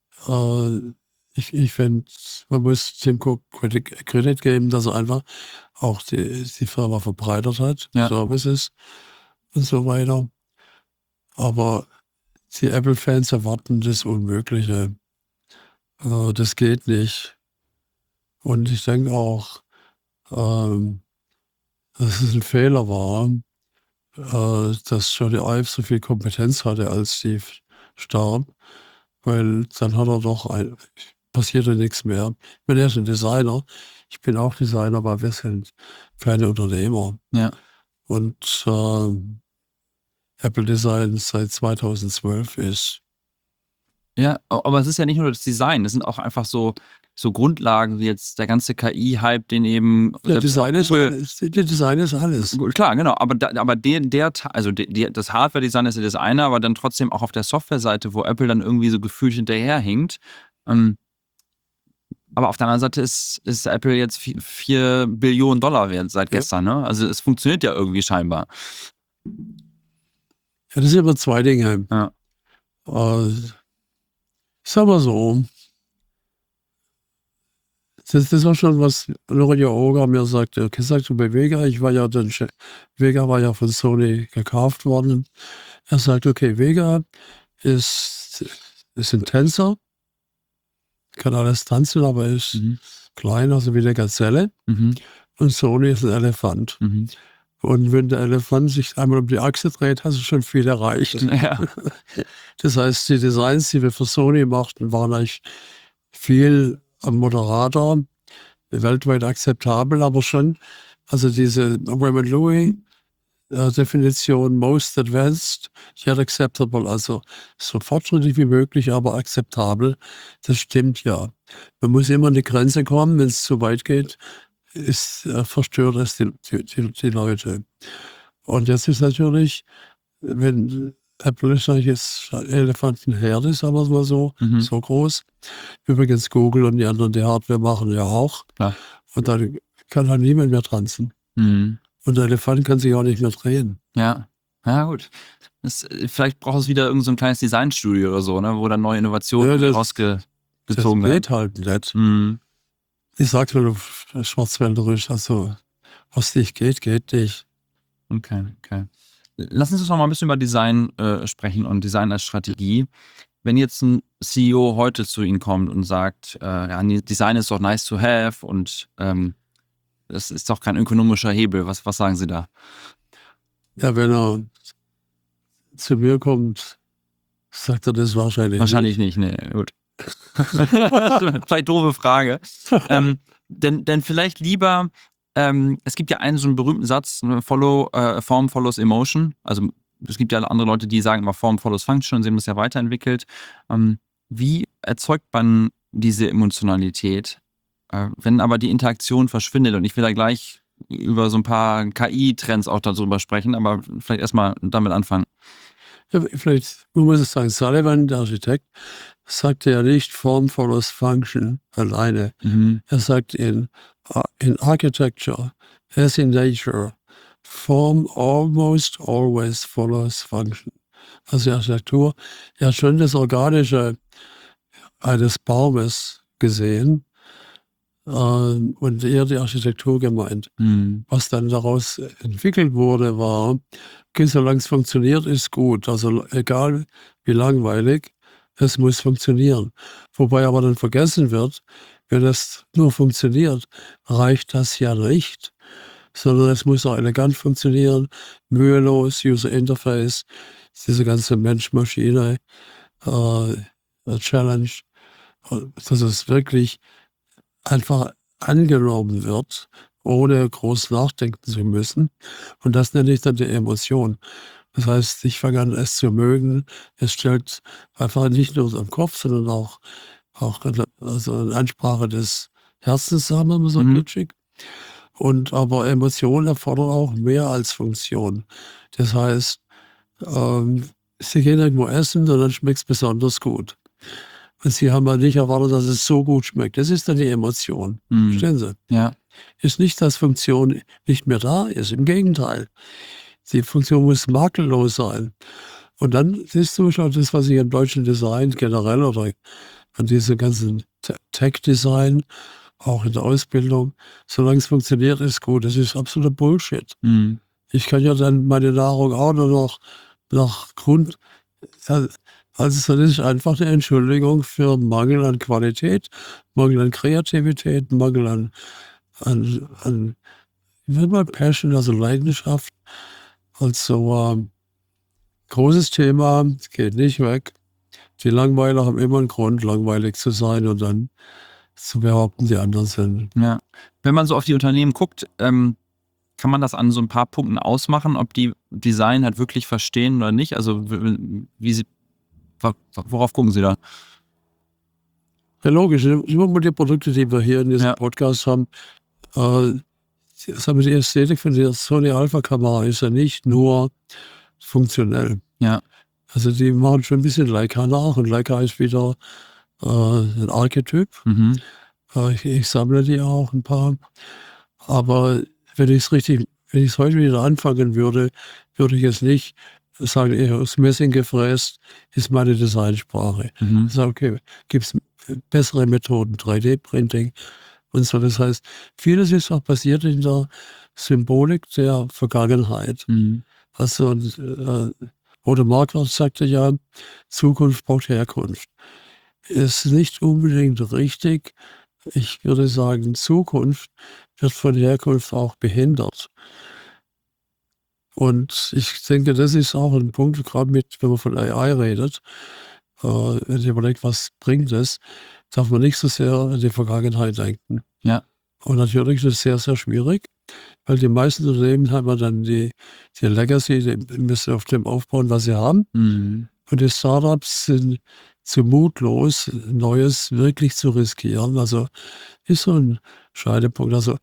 Ich finde, man muss Tim Cook Credit geben, dass er einfach auch die Firma verbreitert hat, Ja. Services und so weiter. Aber die Apple-Fans erwarten das Unmögliche. Das geht nicht. Und ich denke auch, dass es ein Fehler war, dass Johnny Ive so viel Kompetenz hatte, als Steve starb, weil dann hat er doch passierte nichts mehr. Ich bin erst ein Designer, ich bin auch Designer, aber wir sind keine Unternehmer. Ja. Und Apple Design seit 2012 ist. Ja, aber es ist ja nicht nur das Design, das sind auch einfach so Grundlagen wie jetzt der ganze KI-Hype, den eben. Der Design ist alles. Klar, genau. Aber das Hardware-Design ist ja das eine, aber dann trotzdem auch auf der Software-Seite, wo Apple dann irgendwie so gefühlt hinterherhinkt. Aber auf der anderen Seite ist Apple jetzt 4 Billionen Dollar wert seit gestern. Ne? Also es funktioniert ja irgendwie scheinbar. Ja, das sind immer zwei Dinge. Ja. Ich sag mal so, das war schon, was Lorenzo Oga mir sagte. Okay, sagst du bei Vega, Vega war ja von Sony gekauft worden. Er sagt, okay, Vega ist ein Tänzer, kann alles tanzen, aber ist klein, also wie eine Gazelle. Und Sony ist ein Elefant. Und wenn der Elefant sich einmal um die Achse dreht, hast du schon viel erreicht. Ja. Das heißt, die Designs, die wir für Sony machten, waren eigentlich viel am Moderator, weltweit akzeptabel, aber schon, also diese Raymond Loewy Definition most advanced, yet acceptable, also so fortschrittlich wie möglich, aber akzeptabel, das stimmt ja. Man muss immer an die Grenze kommen, wenn es zu weit geht, verstört es die Leute. Und jetzt ist natürlich, wenn Apple ist eigentlich jetzt Elefantenherde, sagen wir es mal so, so groß. Übrigens Google und die anderen, die Hardware machen ja auch. Klar. Und dann kann halt niemand mehr tanzen. Und der Elefant kann sich auch nicht mehr drehen. Ja, ja gut. Vielleicht braucht es wieder irgend so ein kleines Designstudio oder so, ne, wo dann neue Innovationen rausgezogen werden. Das geht halt nicht. Ich sag's mal schwarzwälderisch, also was nicht geht, geht nicht. Okay. Lass uns noch mal ein bisschen über Design sprechen und Design als Strategie. Wenn jetzt ein CEO heute zu Ihnen kommt und sagt, Design ist doch nice to have und das ist doch kein ökonomischer Hebel, was sagen Sie da? Ja, wenn er zu mir kommt, sagt er das wahrscheinlich nicht. Wahrscheinlich nicht, ne, gut. Vielleicht doofe Frage. Denn vielleicht lieber, es gibt ja einen so einen berühmten Satz, Form follows Emotion. Also es gibt ja andere Leute, die sagen immer Form follows Function und sie haben das ja weiterentwickelt. Wie erzeugt man diese Emotionalität, wenn aber die Interaktion verschwindet? Und ich will da gleich über so ein paar KI-Trends auch darüber sprechen, aber vielleicht erstmal damit anfangen. Ja, vielleicht, man muss es sagen, Sullivan, der Architekt, sagte ja nicht Form follows Function alleine. Er sagt in Architecture, as in nature, Form almost always follows Function. Also die Architektur, er hat schon das Organische eines Baumes gesehen und eher die Architektur gemeint. Was dann daraus entwickelt wurde, war, okay, solange es funktioniert, ist gut. Also egal wie langweilig, es muss funktionieren. Wobei aber dann vergessen wird, wenn es nur funktioniert, reicht das ja nicht, sondern es muss auch elegant funktionieren, mühelos, User Interface, diese ganze Mensch-Maschine Challenge, dass es wirklich einfach angenommen wird, ohne groß nachdenken zu müssen. Und das nenne ich dann die Emotion. Das heißt, ich fange an, es zu mögen. Es stellt einfach nicht nur unseren Kopf, sondern auch also eine Ansprache des Herzens, sagen wir mal so glitschig. Und aber Emotionen erfordern auch mehr als Funktion. Das heißt, Sie gehen irgendwo essen und dann schmeckt es besonders gut. Und Sie haben halt nicht erwartet, dass es so gut schmeckt. Das ist dann die Emotion. Verstehen Sie? Ja. Ist nicht, dass Funktion nicht mehr da ist. Im Gegenteil. Die Funktion muss makellos sein. Und dann siehst du schon das, was ich im deutschen Design generell oder an diesem ganzen Tech-Design, auch in der Ausbildung, solange es funktioniert, ist gut. Das ist absoluter Bullshit. Ich kann ja dann meine Nahrung auch nur noch nach Grund. Also das ist einfach eine Entschuldigung für Mangel an Qualität, Mangel an Kreativität, Mangel an ich will mal Passion, also Leidenschaft. Also großes Thema, geht nicht weg. Die Langweiler haben immer einen Grund, langweilig zu sein und dann zu behaupten, die anderen sind. Ja. Wenn man so auf die Unternehmen guckt, kann man das an so ein paar Punkten ausmachen, ob die Design halt wirklich verstehen oder nicht? Also worauf gucken Sie da? Ja, logisch. Immer mal die Produkte, die wir hier in diesem Podcast haben, die Ästhetik von der Sony Alpha-Kamera ist ja nicht nur funktionell. Ja. Also die machen schon ein bisschen Leica nach und Leica ist wieder ein Archetyp. Ich sammle die auch ein paar. Aber wenn ich es heute wieder anfangen würde, würde ich es nicht sagen, aus Messing gefräst ist meine Designsprache. Ich sage, okay, gibt es bessere Methoden, 3D-Printing und so. Das heißt, vieles ist auch basiert in der Symbolik der Vergangenheit. Also, Odo Marquardt sagte ja, Zukunft braucht Herkunft. Ist nicht unbedingt richtig. Ich würde sagen, Zukunft wird von Herkunft auch behindert. Und ich denke, das ist auch ein Punkt, gerade wenn man von AI redet, wenn man überlegt, was bringt es, darf man nicht so sehr an die Vergangenheit denken. Ja. Und natürlich ist es sehr, sehr schwierig, weil die meisten Unternehmen haben dann die Legacy, die müssen auf dem aufbauen, was sie haben. Und die Startups sind zu mutlos, Neues wirklich zu riskieren. Also ist so ein Scheidepunkt. Also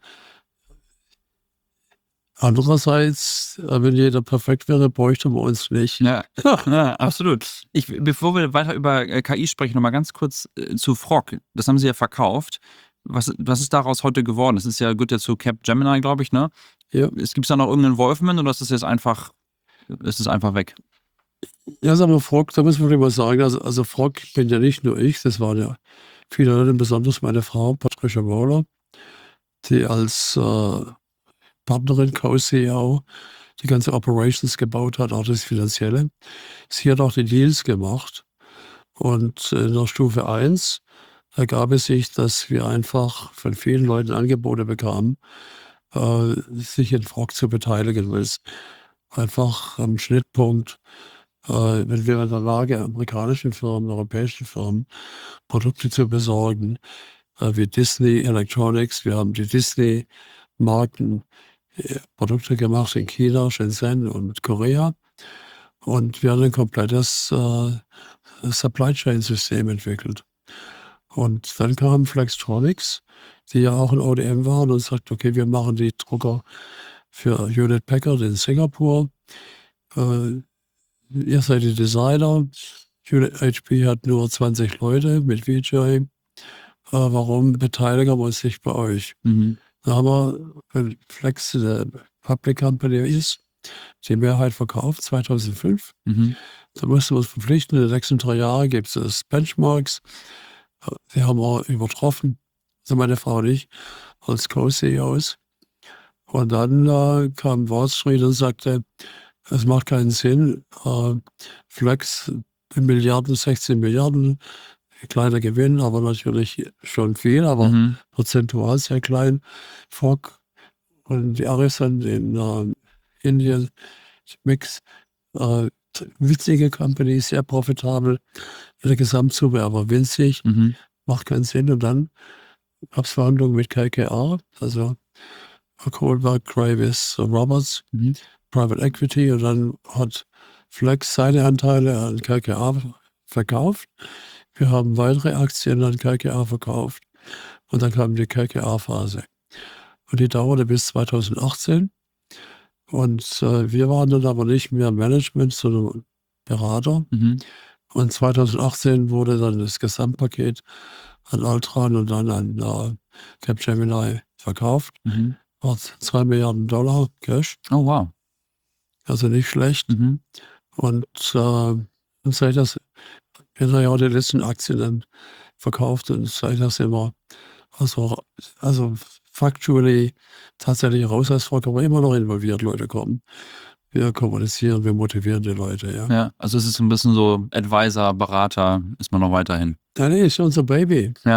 andererseits, wenn jeder perfekt wäre, bräuchte man uns nicht. Ja, absolut. Bevor wir weiter über KI sprechen, nochmal ganz kurz zu Frog. Das haben Sie ja verkauft. Was ist daraus heute geworden? Das ist ja, gehört ja zu Capgemini, glaube ich, ne? Ja. Gibt es da noch irgendein Involvement oder ist es einfach weg? Ja, sagen wir Frog, da muss man immer sagen, also Frog bin ja nicht nur ich, das waren ja viele Leute, besonders meine Frau, Patricia Moller, die als Partnerin, Co-CEO, die ganze Operations gebaut hat, auch das Finanzielle. Sie hat auch die Deals gemacht. Und in der Stufe 1 ergab es sich, dass wir einfach von vielen Leuten Angebote bekamen, sich in Frog zu beteiligen, weil es einfach am Schnittpunkt, wenn wir in der Lage, amerikanischen Firmen, europäischen Firmen Produkte zu besorgen, wie Disney Electronics, wir haben die Disney-Marken, Produkte gemacht in China, Shenzhen und Korea. Und wir haben ein komplettes Supply Chain System entwickelt. Und dann kam Flextronics, die ja auch ein ODM waren und sagt, okay, wir machen die Drucker für Hewlett Packard in Singapur. Ihr seid die Designer. HP hat nur 20 Leute mit VJ. Warum beteiligen wir uns nicht bei euch? Da haben wir, wenn Flex eine Public Company ist, die Mehrheit verkauft, 2005. Da mussten wir uns verpflichten, in den nächsten 3 Jahren gibt es Benchmarks. Die haben wir übertroffen, also meine Frau und ich, als Co-CEOs. Und dann kam Wall Street und sagte, es macht keinen Sinn, Flex in Milliarden, 16 Milliarden, kleiner Gewinn, aber natürlich schon viel, aber prozentual sehr klein. Frog und die Artisan in Indien, Mix, witzige Company, sehr profitabel, in der Gesamtsumme aber winzig, macht keinen Sinn. Und dann gab es Verhandlungen mit KKR, also Kohlberg, Gravis, Roberts, Private Equity, und dann hat Flex seine Anteile an KKR verkauft. Wir haben weitere Aktien an KKR verkauft und dann kam die KKR-Phase. Und die dauerte bis 2018. Und wir waren dann aber nicht mehr Management, sondern Berater. Mhm. Und 2018 wurde dann das Gesamtpaket an Altran und dann an Capgemini verkauft. Mhm. War $2 Milliarden Cash, Oh, wow. also nicht schlecht. Mhm. Und seit das, wir haben ja auch die letzten Aktien dann verkauft und seit das immer, also factually tatsächlich raus als Vorkommen, immer noch involviert, Leute kommen. Wir kommunizieren, wir motivieren die Leute, ja. Ja, also es ist ein bisschen so Advisor, Berater, ist man noch weiterhin. Ja, nee, ist unser Baby. Ja.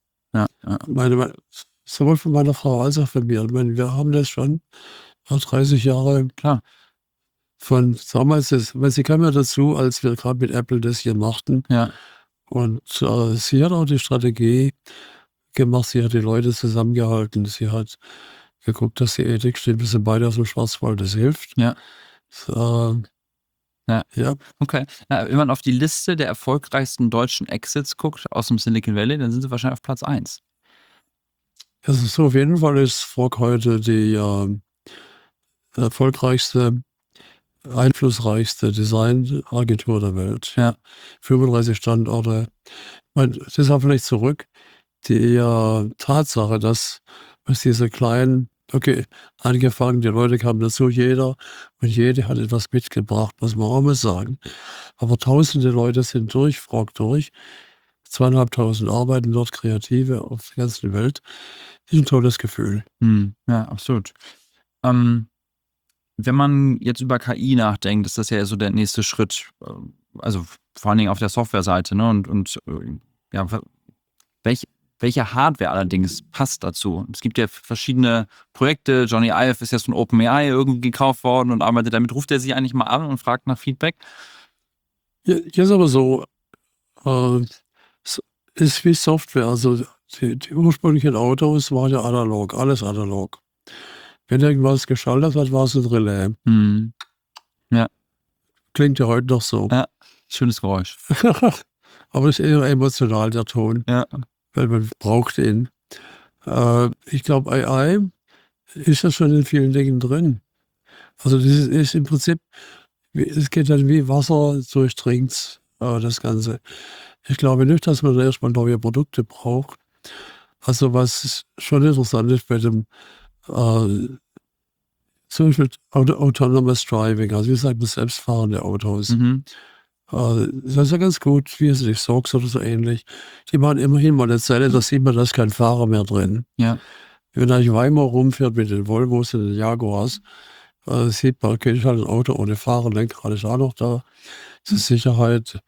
Sowohl von meiner Frau als auch von mir. Ich meine, wir haben das schon 30 Jahre. Klar. Von damals, weil sie kam ja dazu, als wir gerade mit Apple das hier machten. Ja. Und sie hat auch die Strategie gemacht, sie hat die Leute zusammengehalten, sie hat geguckt, dass die Ethik stimmt, wir sind beide aus dem Schwarzwald, das hilft. Ja. Ja. Okay. Ja, wenn man auf die Liste der erfolgreichsten deutschen Exits guckt aus dem Silicon Valley, dann sind sie wahrscheinlich auf Platz 1. Also so auf jeden Fall ist Frog heute die erfolgreichste, einflussreichste Designagentur der Welt. Ja. 35 Standorte. Ich meine, das ist auch vielleicht zurück. Die Tatsache, dass diese kleinen, okay, angefangen, die Leute kamen dazu, jeder und jede hat etwas mitgebracht, muss man auch mal sagen. Aber tausende Leute sind durch, Frog durch. 2.500 arbeiten dort, Kreative auf der ganzen Welt. Das ist ein tolles Gefühl. Ja, absolut. Wenn man jetzt über KI nachdenkt, ist das ja so der nächste Schritt. Also vor allen Dingen auf der Softwareseite, ne? Und ja, welche Hardware allerdings passt dazu? Es gibt ja verschiedene Projekte. Johnny Ive ist jetzt von OpenAI irgendwie gekauft worden und arbeitet damit. Ruft er sich eigentlich mal an und fragt nach Feedback? Jetzt ist aber so, ist wie Software. Also die ursprünglichen Autos waren ja analog, alles analog. Wenn irgendwas geschaltet hat, war es ein Relais. Ja. Klingt ja heute noch so. Ja, schönes Geräusch. Aber es ist eher emotional, der Ton. Ja. Weil man braucht ihn. Ich glaube, AI ist ja schon in vielen Dingen drin. Also das ist im Prinzip, es geht dann wie Wasser durchdringt, das Ganze. Ich glaube nicht, dass man da erstmal neue Produkte braucht. Also was schon interessant ist bei dem zum Beispiel Autonomous Driving, also wie sagt man, selbstfahrende Autos. Das ist ja ganz gut, wie es nicht Sox oder so ähnlich. Die machen immerhin mal eine Zelle, da sieht man, da ist kein Fahrer mehr drin. Ja. Wenn eigentlich Weimar rumfährt mit den Volvos und den Jaguars, sieht man, okay, ich halt ein Auto ohne Fahrer, Lenkrad ist auch noch da. Die Sicherheit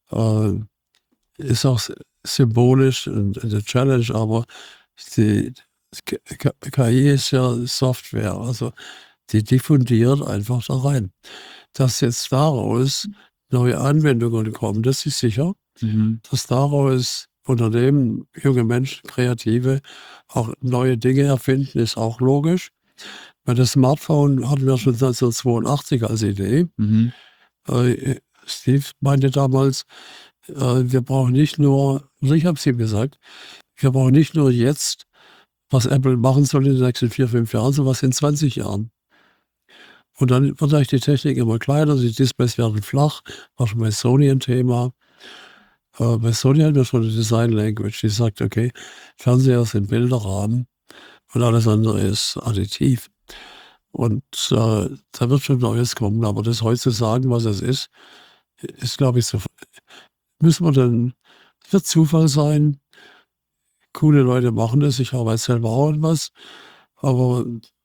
ist auch symbolisch und eine Challenge, aber die KI ist ja Software, also die diffundiert einfach da rein. Dass jetzt daraus neue Anwendungen kommen, das ist sicher. Dass daraus Unternehmen, junge Menschen, Kreative auch neue Dinge erfinden, ist auch logisch. Weil das Smartphone hatten wir schon 1982 als Idee. Steve meinte damals, wir brauchen nicht nur, also ich habe es ihm gesagt, wir brauchen nicht nur jetzt, was Apple machen soll in den nächsten 4, 5 Jahren, sondern was in 20 Jahren. Und dann wird eigentlich die Technik immer kleiner, die Displays werden flach, war schon bei Sony ein Thema. Bei Sony haben wir schon eine Design Language, die sagt, okay, Fernseher sind Bilderrahmen und alles andere ist additiv. Und da wird schon Neues kommen, aber das heute zu sagen, was es ist, glaube ich, so, müssen wir dann, wird Zufall sein. Coole Leute machen das, ich arbeite selber auch an was, aber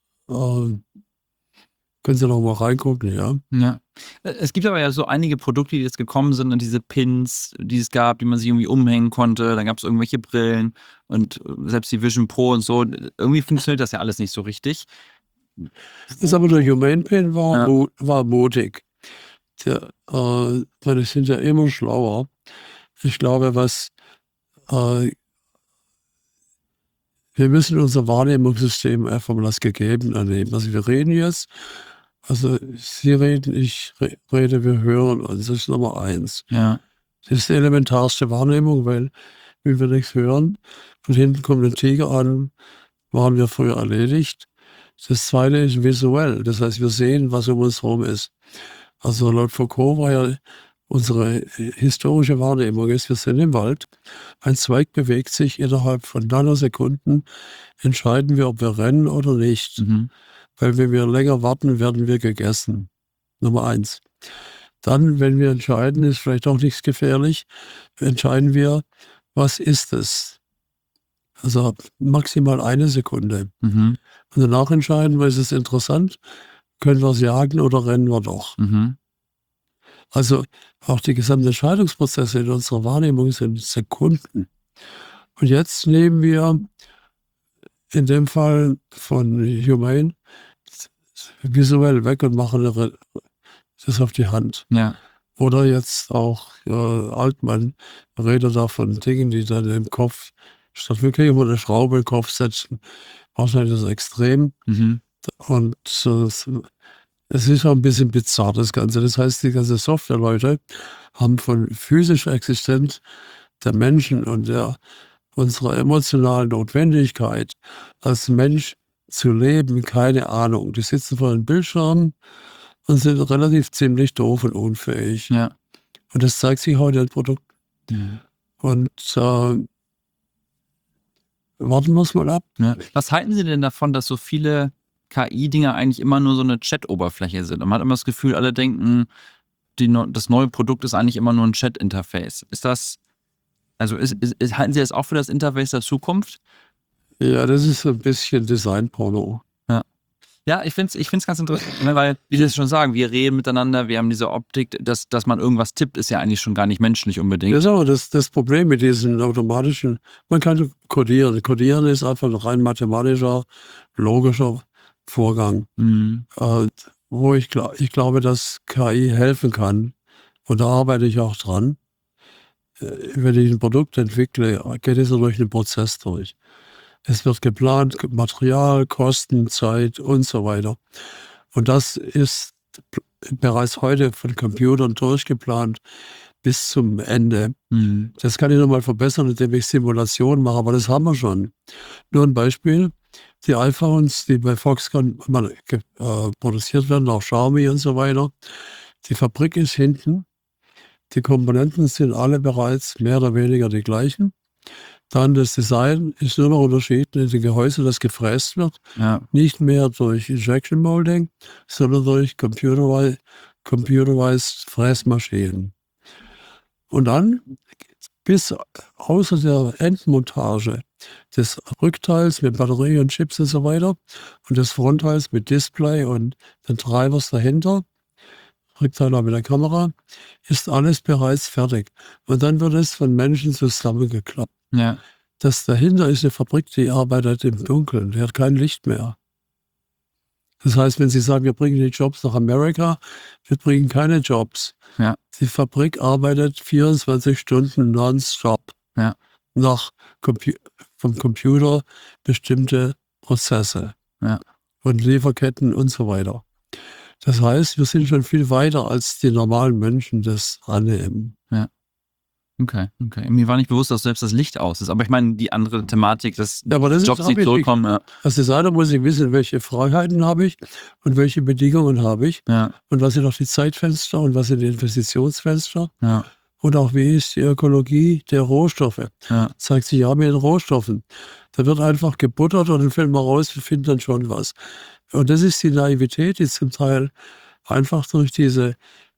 können Sie noch mal reingucken, ja. Ja. Es gibt aber ja so einige Produkte, die jetzt gekommen sind und diese Pins, die es gab, die man sich irgendwie umhängen konnte. Dann gab es irgendwelche Brillen und selbst die Vision Pro und so. Irgendwie funktioniert das ja alles nicht so richtig. Das ist aber der Humane Pin war mutig. Die sind ja immer schlauer. Ich glaube, wir müssen unser Wahrnehmungssystem einfach mal als gegeben annehmen. Also wir reden jetzt, also Sie reden, ich rede, wir hören, und das ist Nummer 1. Ja. Das ist die elementarste Wahrnehmung, weil wenn wir nichts hören, von hinten kommt ein Tiger an, waren wir früher erledigt. Das zweite ist visuell. Das heißt, wir sehen, was um uns herum ist. Also laut Foucault war ja unsere historische Wahrnehmung ist, wir sind im Wald. Ein Zweig bewegt sich innerhalb von Nanosekunden. Entscheiden wir, ob wir rennen oder nicht. Weil wenn wir länger warten, werden wir gegessen. Nummer 1. Dann, wenn wir entscheiden, ist vielleicht auch nichts gefährlich, entscheiden wir, was ist es? Also maximal 1 Sekunde. Und danach entscheiden wir, ist es interessant, können wir es jagen oder rennen wir doch. Also auch die gesamten Entscheidungsprozesse in unserer Wahrnehmung sind Sekunden. Und jetzt nehmen wir in dem Fall von Humane visuell weg und machen das auf die Hand. Ja. Oder jetzt auch Altmann redet da von Dingen, die dann im Kopf, statt wirklich immer eine Schraube im Kopf setzen, wahrscheinlich das Extrem. Und es ist auch ein bisschen bizarr, das Ganze. Das heißt, die ganze Software-Leute haben von physischer Existenz der Menschen und unserer emotionalen Notwendigkeit, als Mensch zu leben, keine Ahnung. Die sitzen vor einem Bildschirm und sind relativ ziemlich doof und unfähig. Ja. Und das zeigt sich heute im Produkt. Und warten wir es mal ab. Ja. Was halten Sie denn davon, dass so viele KI-Dinger eigentlich immer nur so eine Chat-Oberfläche sind? Und man hat immer das Gefühl, alle denken, das neue Produkt ist eigentlich immer nur ein Chat-Interface. Ist das, also halten Sie das auch für das Interface der Zukunft? Ja, das ist ein bisschen Design-Porno. Ja, ich find's ganz interessant, weil, wie Sie es schon sagen, wir reden miteinander, wir haben diese Optik, dass man irgendwas tippt, ist ja eigentlich schon gar nicht menschlich unbedingt. Das ist aber das Problem mit diesen automatischen, man kann codieren. Codieren ist einfach ein rein mathematischer, logischer Vorgang. Wo ich glaube, dass KI helfen kann, und da arbeite ich auch dran. Wenn ich ein Produkt entwickle, geht es durch einen Prozess durch. Es wird geplant, Material, Kosten, Zeit und so weiter. Und das ist bereits heute von Computern durchgeplant bis zum Ende. Das kann ich nochmal verbessern, indem ich Simulationen mache, aber das haben wir schon. Nur ein Beispiel. Die iPhones, die bei Foxconn produziert werden, auch Xiaomi und so weiter, die Fabrik ist hinten. Die Komponenten sind alle bereits mehr oder weniger die gleichen. Dann das Design ist nur noch unterschieden in den Gehäusen, das gefräst wird. Ja. Nicht mehr durch Injection Molding, sondern durch computerized Fräsmaschinen. Und dann bis außer der Endmontage des Rückteils mit Batterie und Chips und so weiter und des Frontteils mit Display und den Drivers dahinter, Rückteil auch mit der Kamera, ist alles bereits fertig. Und dann wird es von Menschen zusammengeklappt. Ja. Das dahinter ist eine Fabrik, die arbeitet im Dunkeln, die hat kein Licht mehr. Das heißt, wenn Sie sagen, wir bringen die Jobs nach Amerika, wir bringen keine Jobs. Ja. Die Fabrik arbeitet 24 Stunden nonstop. Ja. Nach vom Computer bestimmte Prozesse. Ja. Und Lieferketten und so weiter. Das heißt, wir sind schon viel weiter, als die normalen Menschen das annehmen. Ja. Okay. Mir war nicht bewusst, dass selbst das Licht aus ist. Aber ich meine, die andere Thematik, dass Jobs nicht zurückkommen. Ja. Als Designer muss ich wissen, welche Freiheiten habe ich und welche Bedingungen habe ich. Ja. Und was sind auch die Zeitfenster und was sind die Investitionsfenster. Ja. Und auch wie ist die Ökologie der Rohstoffe. Ja. Zeigt sich ja mit den Rohstoffen. Da wird einfach gebuttert und dann finden wir raus, wir finden dann schon was. Und das ist die Naivität, die zum Teil einfach durch diese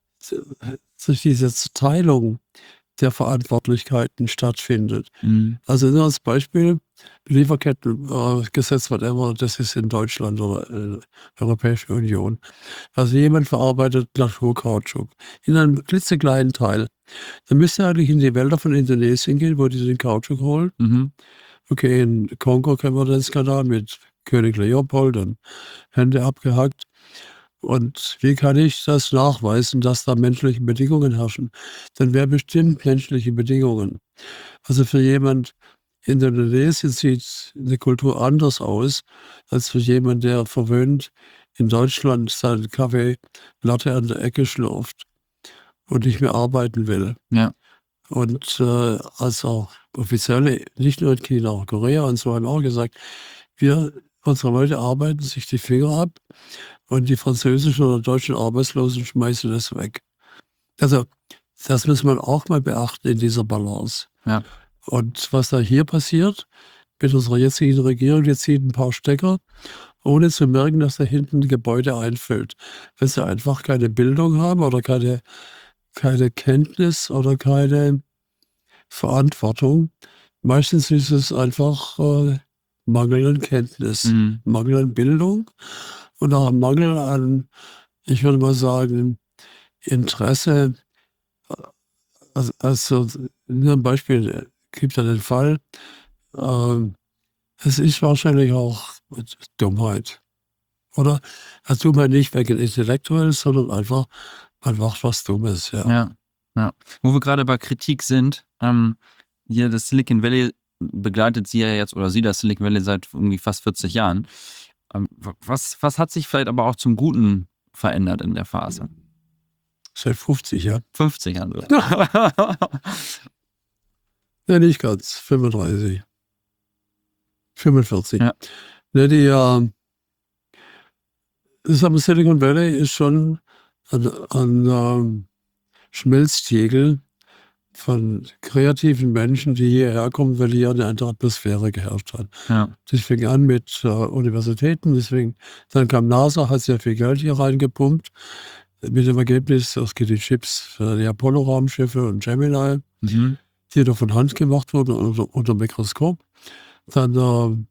Zerteilung der stattfindet. Also nur als Beispiel, Lieferkettengesetz, whatever, das ist in Deutschland oder Europäische Union. Also jemand verarbeitet Naturkautschuk in einem klitzekleinen Teil. Dann müsste eigentlich in die Wälder von Indonesien gehen, wo die den Kautschuk holen. Okay, in Kongo kennen wir den Skandal mit König Leopold und Hände abgehackt. Und wie kann ich das nachweisen, dass da menschliche Bedingungen herrschen? Dann wäre bestimmt menschliche Bedingungen. Also für jemand in Indonesien sieht eine Kultur anders aus, als für jemand, der verwöhnt in Deutschland seinen Kaffee Latte an der Ecke schlürft und nicht mehr arbeiten will. Ja. Und also Offizielle, nicht nur in China, auch Korea und so haben auch gesagt, wir Unsere Leute arbeiten sich die Finger ab und die französischen oder deutschen Arbeitslosen schmeißen das weg. Also das muss man auch mal beachten in dieser Balance. Ja. Und was da hier passiert mit unserer jetzigen Regierung, die zieht ein paar Stecker, ohne zu merken, dass da hinten ein Gebäude einfällt. Weil sie einfach keine Bildung haben oder keine Kenntnis oder keine Verantwortung. Meistens ist es einfach Mangel an Kenntnis, Mangel an Bildung und auch Mangel an, ich würde mal sagen, Interesse. Also nur ein Beispiel, gibt ja den Fall, es ist wahrscheinlich auch Dummheit. Oder also Dummheit nicht wegen intellektuell, sondern einfach, man macht was Dummes. Ja. Wo wir gerade bei Kritik sind, hier das Silicon Valley begleitet Sie ja jetzt, oder Sie das Silicon Valley seit irgendwie fast 40 Jahren. Was hat sich vielleicht aber auch zum Guten verändert in der Phase? Seit 50 Jahren. 50 Jahren. Ja, nicht ganz. 35. 45. Ja. Ne, das am Silicon Valley ist schon ein Schmelztiegel von kreativen Menschen, die hierher kommen, weil hier eine andere Atmosphäre geherrscht hat. Ja. Das fing an mit Universitäten, dann kam NASA, hat sehr viel Geld hier reingepumpt, mit dem Ergebnis, es gibt die Chips für die Apollo-Raumschiffe und Gemini, die da von Hand gemacht wurden unter Mikroskop. Dann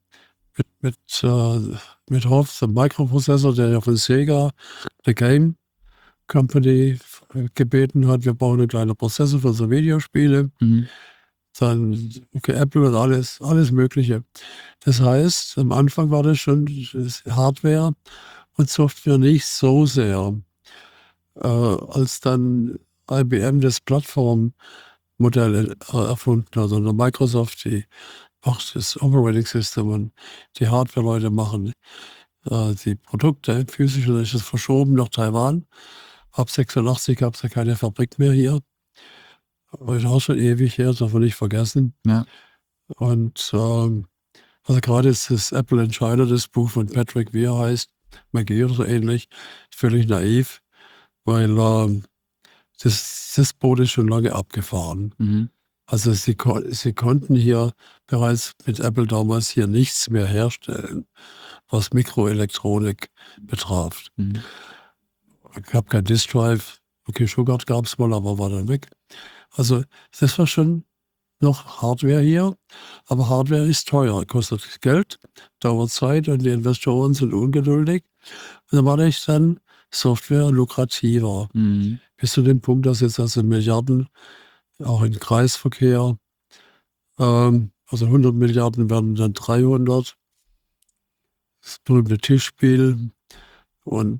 mit Hoff, dem Microprozessor, der ja von Sega, der Game Company, gebeten hat, wir brauchen einen kleinen Prozessor für so Videospiele. Dann Apple und alles Mögliche. Das heißt, am Anfang war das schon Hardware und Software nicht so sehr. Als dann IBM das Plattformmodell erfunden hat, oder Microsoft, die macht das Operating System und die Hardware-Leute machen die Produkte. Physisch ist es verschoben nach Taiwan. Ab 86 gab es ja keine Fabrik mehr hier. Das ist auch schon ewig her, darf man nicht vergessen. Ja. Und also gerade ist das Apple Entscheider, das Buch von Patrick, wie er heißt, McGee oder so ähnlich, völlig naiv, weil das Boot ist schon lange abgefahren. Also sie konnten hier bereits mit Apple damals hier nichts mehr herstellen, was Mikroelektronik betraf. Ich habe kein Disk Drive, okay, Sugar gab es mal, aber war dann weg. Also das war schon noch Hardware hier, aber Hardware ist teuer, kostet Geld, dauert Zeit und die Investoren sind ungeduldig. Und dann war dann Software lukrativer. Bis zu dem Punkt, dass jetzt also Milliarden auch im Kreisverkehr, also 100 Milliarden werden dann 300, das berühmte Tischspiel und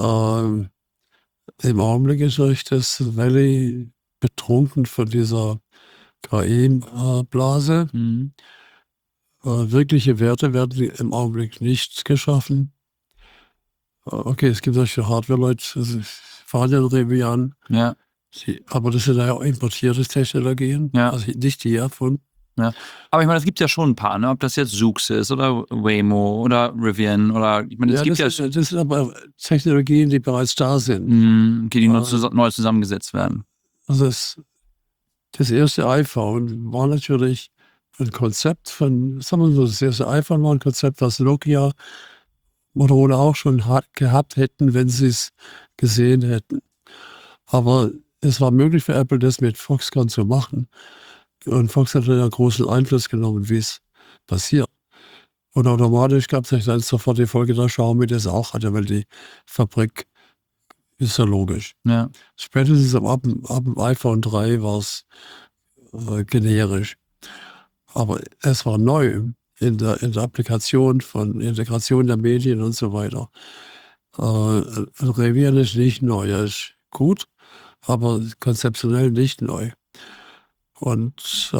im Augenblick ist euch das Valley betrunken von dieser KI-Blase. Wirkliche Werte werden im Augenblick nicht geschaffen. Okay, es gibt solche Hardware-Leute, fahren ja Rivian. Ja. Aber das sind ja auch importierte Technologien, Ja. also nicht die erfunden. Ja. Aber ich meine, es gibt ja schon ein paar, ne? Ob das jetzt Zoox ist oder Waymo oder Rivian oder ich meine, es gibt das sind aber Technologien, die bereits da sind. Okay, die neu zusammengesetzt werden. Also das erste iPhone war natürlich ein Konzept von, sagen wir so, das erste iPhone war ein Konzept, was Nokia, Motorola auch schon gehabt hätten, wenn sie es gesehen hätten. Aber es war möglich für Apple, das mit Foxconn zu machen. Und Fox hat ja großen Einfluss genommen, wie es passiert. Und automatisch gab es dann sofort die Folge, dass Xiaomi das auch hatte, weil die Fabrik ist ja logisch. Ja. Spätestens ab dem iPhone 3 war es generisch. Aber es war neu in der Applikation von Integration der Medien und so weiter. Rivian ist nicht neu, er ist gut, aber konzeptionell nicht neu. Und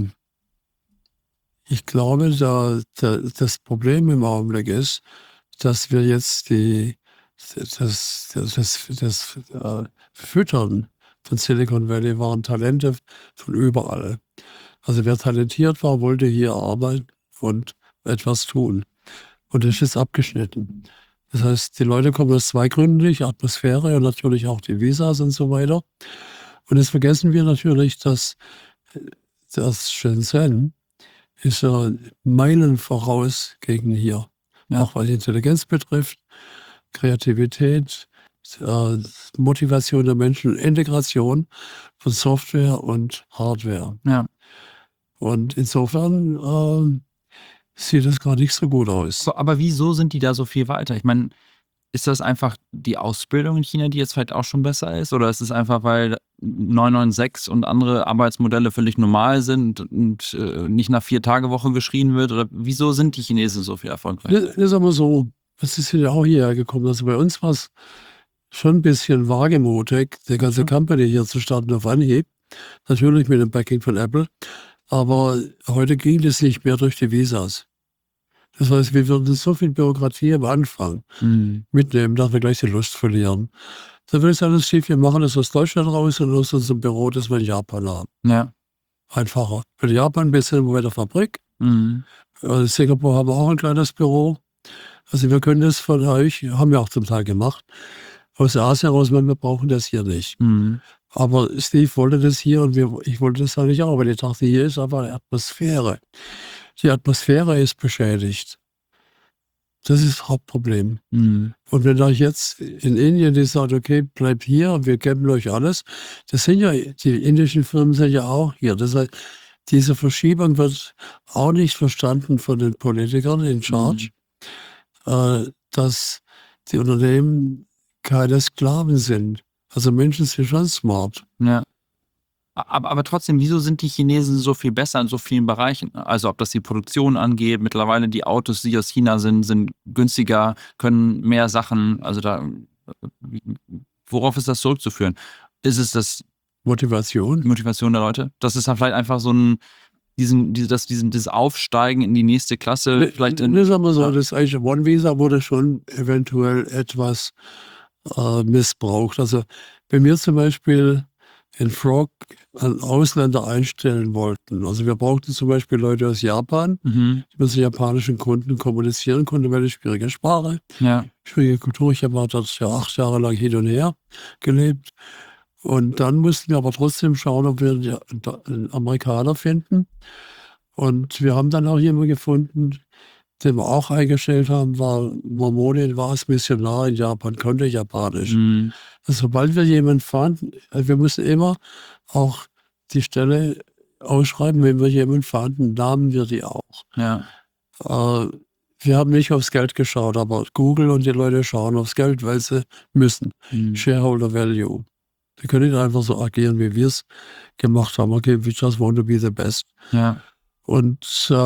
ich glaube, das Problem im Augenblick ist, dass wir jetzt das Füttern von Silicon Valley waren Talente von überall. Also wer talentiert war, wollte hier arbeiten und etwas tun. Und das ist jetzt abgeschnitten. Das heißt, die Leute kommen aus zwei Gründen nicht, Atmosphäre und natürlich auch die Visas und so weiter. Und jetzt vergessen wir natürlich, dass das Shenzhen ist ja Meilen voraus gegen hier. Ja. Auch was Intelligenz betrifft, Kreativität, Motivation der Menschen, Integration von Software und Hardware. Ja. Und insofern sieht es gar nicht so gut aus. Aber wieso sind die da so viel weiter? Ich meine, ist das einfach die Ausbildung in China, die jetzt vielleicht auch schon besser ist? Oder ist es einfach, weil 996 und andere Arbeitsmodelle völlig normal sind und nicht nach 4-Tage-Woche geschrien wird? Oder wieso sind die Chinesen so viel erfolgreich? Das ist aber so, das ist ja auch hierher gekommen. Also bei uns war es schon ein bisschen wagemutig, die ganze Company hier zu starten auf Anhieb. Natürlich mit dem Backing von Apple. Aber heute ging das nicht mehr durch die Visas. Das heißt, wir würden so viel Bürokratie am Anfang mitnehmen, dass wir gleich die Lust verlieren. Dann würde ich sagen, das schief, wir machen das aus Deutschland raus und aus unserem Büro, das wir in Japan haben. Ja. Einfacher. Für Japan ein bisschen bei der Fabrik. In Singapur haben wir auch ein kleines Büro. Also wir können das von euch, haben wir auch zum Teil gemacht, aus Asien raus, weil wir brauchen das hier nicht. Aber Steve wollte das hier und ich wollte das eigentlich auch, weil ich dachte, hier ist aber eine Atmosphäre. Die Atmosphäre ist beschädigt. Das ist das Hauptproblem. Und wenn da jetzt in Indien die sagt, okay, bleibt hier, wir geben euch alles, das sind ja, die indischen Firmen sind ja auch hier. Das heißt, diese Verschiebung wird auch nicht verstanden von den Politikern in Charge, dass die Unternehmen keine Sklaven sind. Also Menschen sind schon smart. Ja. Aber trotzdem, wieso sind die Chinesen so viel besser in so vielen Bereichen? Also ob das die Produktion angeht, mittlerweile die Autos, die aus China sind günstiger, können mehr Sachen. Also worauf ist das zurückzuführen? Ist es das Motivation der Leute? Das ist dann vielleicht einfach so dieses Aufsteigen in die nächste Klasse. Das sagen wir so, das One-Visa wurde schon eventuell etwas missbraucht. Also wenn wir zum Beispiel in Frog einen Ausländer einstellen wollten, also wir brauchten zum Beispiel Leute aus Japan, die mit japanischen Kunden kommunizieren konnten, weil eine schwierige Sprache, schwierige Kultur. Ich habe dort ja 8 Jahre lang hin und her gelebt. Und dann mussten wir aber trotzdem schauen, ob wir einen Amerikaner finden. Und wir haben dann auch jemanden gefunden, den wir auch eingestellt haben, war Mormonin, war als Missionar in Japan, konnte Japanisch. Also, sobald wir jemanden fanden, wir mussten immer auch die Stelle ausschreiben, wenn wir jemanden fanden, nahmen wir die auch. Ja. Wir haben nicht aufs Geld geschaut, aber Google und die Leute schauen aufs Geld, weil sie müssen. Shareholder Value. Die können nicht einfach so agieren, wie wir es gemacht haben. Okay, we just want to be the best. Ja. Und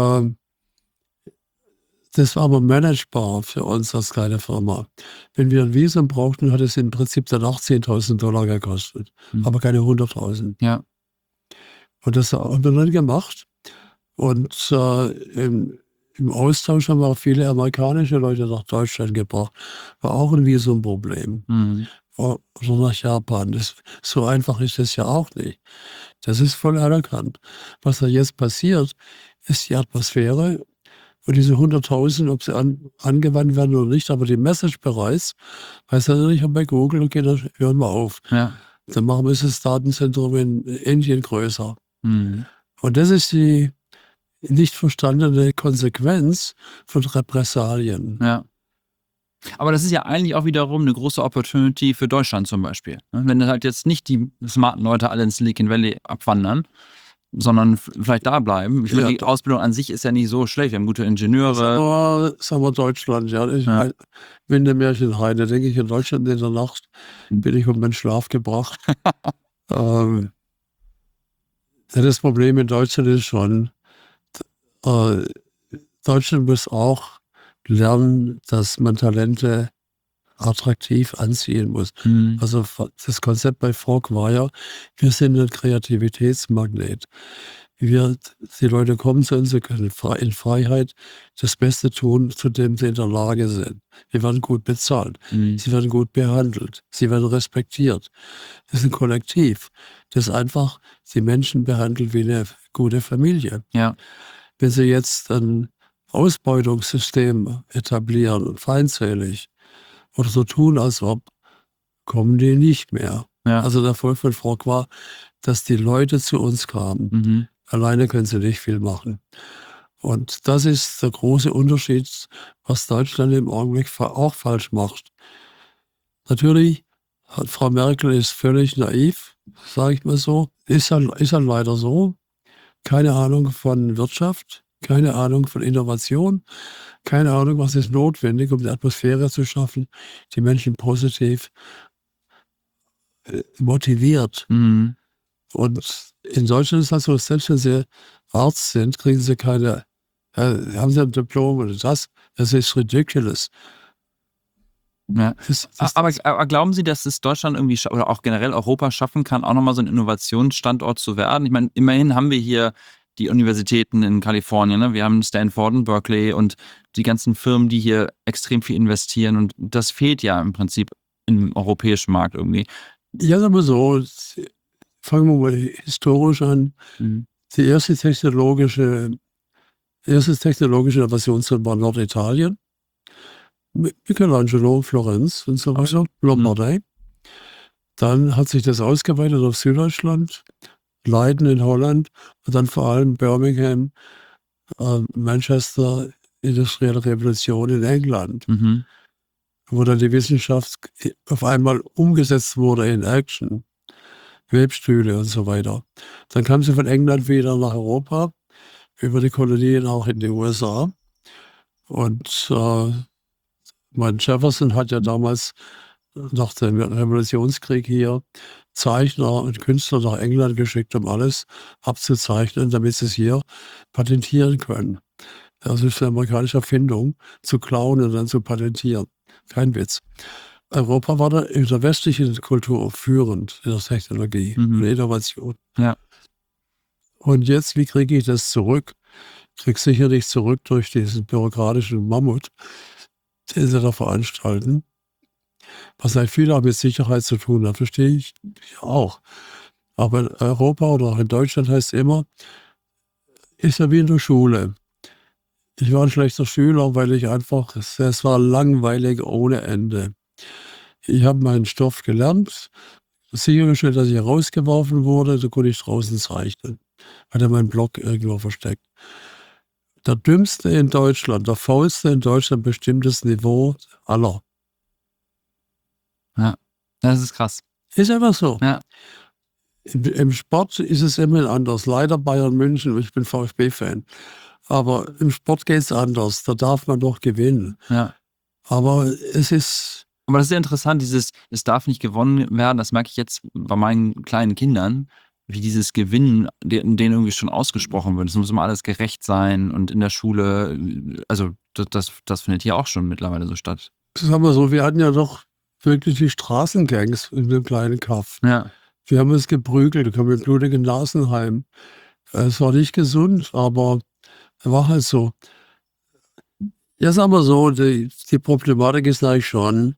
das war aber managebar für uns als kleine Firma. Wenn wir ein Visum brauchten, hat es im Prinzip dann auch $10.000 gekostet, aber keine 100.000. Ja. Und das haben wir dann gemacht. Und im Austausch haben wir auch viele amerikanische Leute nach Deutschland gebracht. War auch ein Visumproblem. Oder nach Japan. So einfach ist das ja auch nicht. Das ist voll anerkannt. Was da jetzt passiert, ist die Atmosphäre. Und diese 100.000, ob sie angewandt werden oder nicht, aber die Message bereits, heißt ja nicht bei Google, okay, dann hören wir auf. Ja. Dann machen wir das Datenzentrum in Indien größer. Und das ist die nicht verstandene Konsequenz von Repressalien. Ja. Aber das ist ja eigentlich auch wiederum eine große Opportunity für Deutschland zum Beispiel. Wenn halt jetzt nicht die smarten Leute alle in Silicon Valley abwandern, sondern vielleicht da bleiben. Ich finde, die Ausbildung an sich ist ja nicht so schlecht. Wir haben gute Ingenieure. Sagen wir Deutschland, ja. Wenn der Märchen rein, da denke ich in Deutschland in der Nacht bin ich um meinen Schlaf gebracht. Das Problem in Deutschland ist schon, Deutschland muss auch lernen, dass man Talente attraktiv anziehen muss. Also das Konzept bei Frog war ja, wir sind ein Kreativitätsmagnet. Die Leute kommen zu uns, sie können in Freiheit das Beste tun, zu dem sie in der Lage sind. Wir werden gut bezahlt, sie werden gut behandelt, sie werden respektiert. Das ist ein Kollektiv, das einfach die Menschen behandelt wie eine gute Familie. Ja. Wenn sie jetzt einen Ausbeutungssystem etablieren, feindselig, oder so tun, als ob, kommen die nicht mehr. Ja. Also der Erfolg von Frog war, dass die Leute zu uns kamen. Mhm. Alleine können sie nicht viel machen. Und das ist der große Unterschied, was Deutschland im Augenblick auch falsch macht. Natürlich, Frau Merkel ist völlig naiv, sage ich mal so. Ist halt leider so. Keine Ahnung von Wirtschaft, keine Ahnung von Innovation, keine Ahnung, was ist notwendig, um die Atmosphäre zu schaffen, die Menschen positiv motiviert. Mhm. Und in Deutschland ist das so, selbst wenn sie Arzt sind, kriegen sie keine, haben sie ein Diplom oder das ist ridiculous. Ja. Aber glauben Sie, dass es Deutschland irgendwie oder auch generell Europa schaffen kann, auch nochmal so ein Innovationsstandort zu werden? Ich meine, immerhin haben wir hier die Universitäten in Kalifornien, ne? Wir haben Stanford und Berkeley und die ganzen Firmen, die hier extrem viel investieren, und das fehlt ja im Prinzip im europäischen Markt irgendwie. Ja, sagen wir so, fangen wir mal historisch an. Mhm. Die erste technologische Innovation war Norditalien. Michelangelo, Florenz und so weiter, Lombardei. Dann hat sich das ausgeweitet auf Süddeutschland, Leiden in Holland und dann vor allem Birmingham, Manchester, industrielle Revolution in England, wo dann die Wissenschaft auf einmal umgesetzt wurde in Action, Webstühle und so weiter. Dann kam sie von England wieder nach Europa, über die Kolonien auch in die USA. Und mein Jefferson hat ja damals nach dem Revolutionskrieg hier Zeichner und Künstler nach England geschickt, um alles abzuzeichnen, damit sie es hier patentieren können. Das ist eine amerikanische Erfindung, zu klauen und dann zu patentieren. Kein Witz. Europa war da in der westlichen Kultur führend in der Technologie und Innovation. Ja. Und jetzt, wie kriege ich das zurück? Ich kriege es sicherlich zurück durch diesen bürokratischen Mammut, den sie da veranstalten. Was halt viel auch mit Sicherheit zu tun hat, verstehe ich auch. Aber in Europa oder auch in Deutschland heißt es immer, ist ja wie in der Schule. Ich war ein schlechter Schüler, weil ich einfach, es war langweilig ohne Ende. Ich habe meinen Stoff gelernt, sichergestellt, dass ich rausgeworfen wurde, so konnte ich draußen zeichnen. Hatte meinen Block irgendwo versteckt. Der Dümmste in Deutschland, der Faulste in Deutschland bestimmt das Niveau aller. Ja, das ist krass. Ist einfach so. Ja. Im Sport ist es immer anders. Leider Bayern München, ich bin VfB-Fan. Aber im Sport geht es anders. Da darf man doch gewinnen. Ja. Aber es ist... Aber das ist sehr interessant, es darf nicht gewonnen werden, das merke ich jetzt bei meinen kleinen Kindern, wie dieses Gewinnen, denen irgendwie schon ausgesprochen wird. Es muss immer alles gerecht sein und in der Schule, also das findet hier auch schon mittlerweile so statt. Sagen wir so, wir hatten ja doch wirklich die Straßengangs in dem kleinen Kaff. Ja. Wir haben uns geprügelt, wir kamen mit blutigen Nasen heim. Es war nicht gesund, aber es war halt so. Ja, sagen wir so, die Problematik ist eigentlich schon,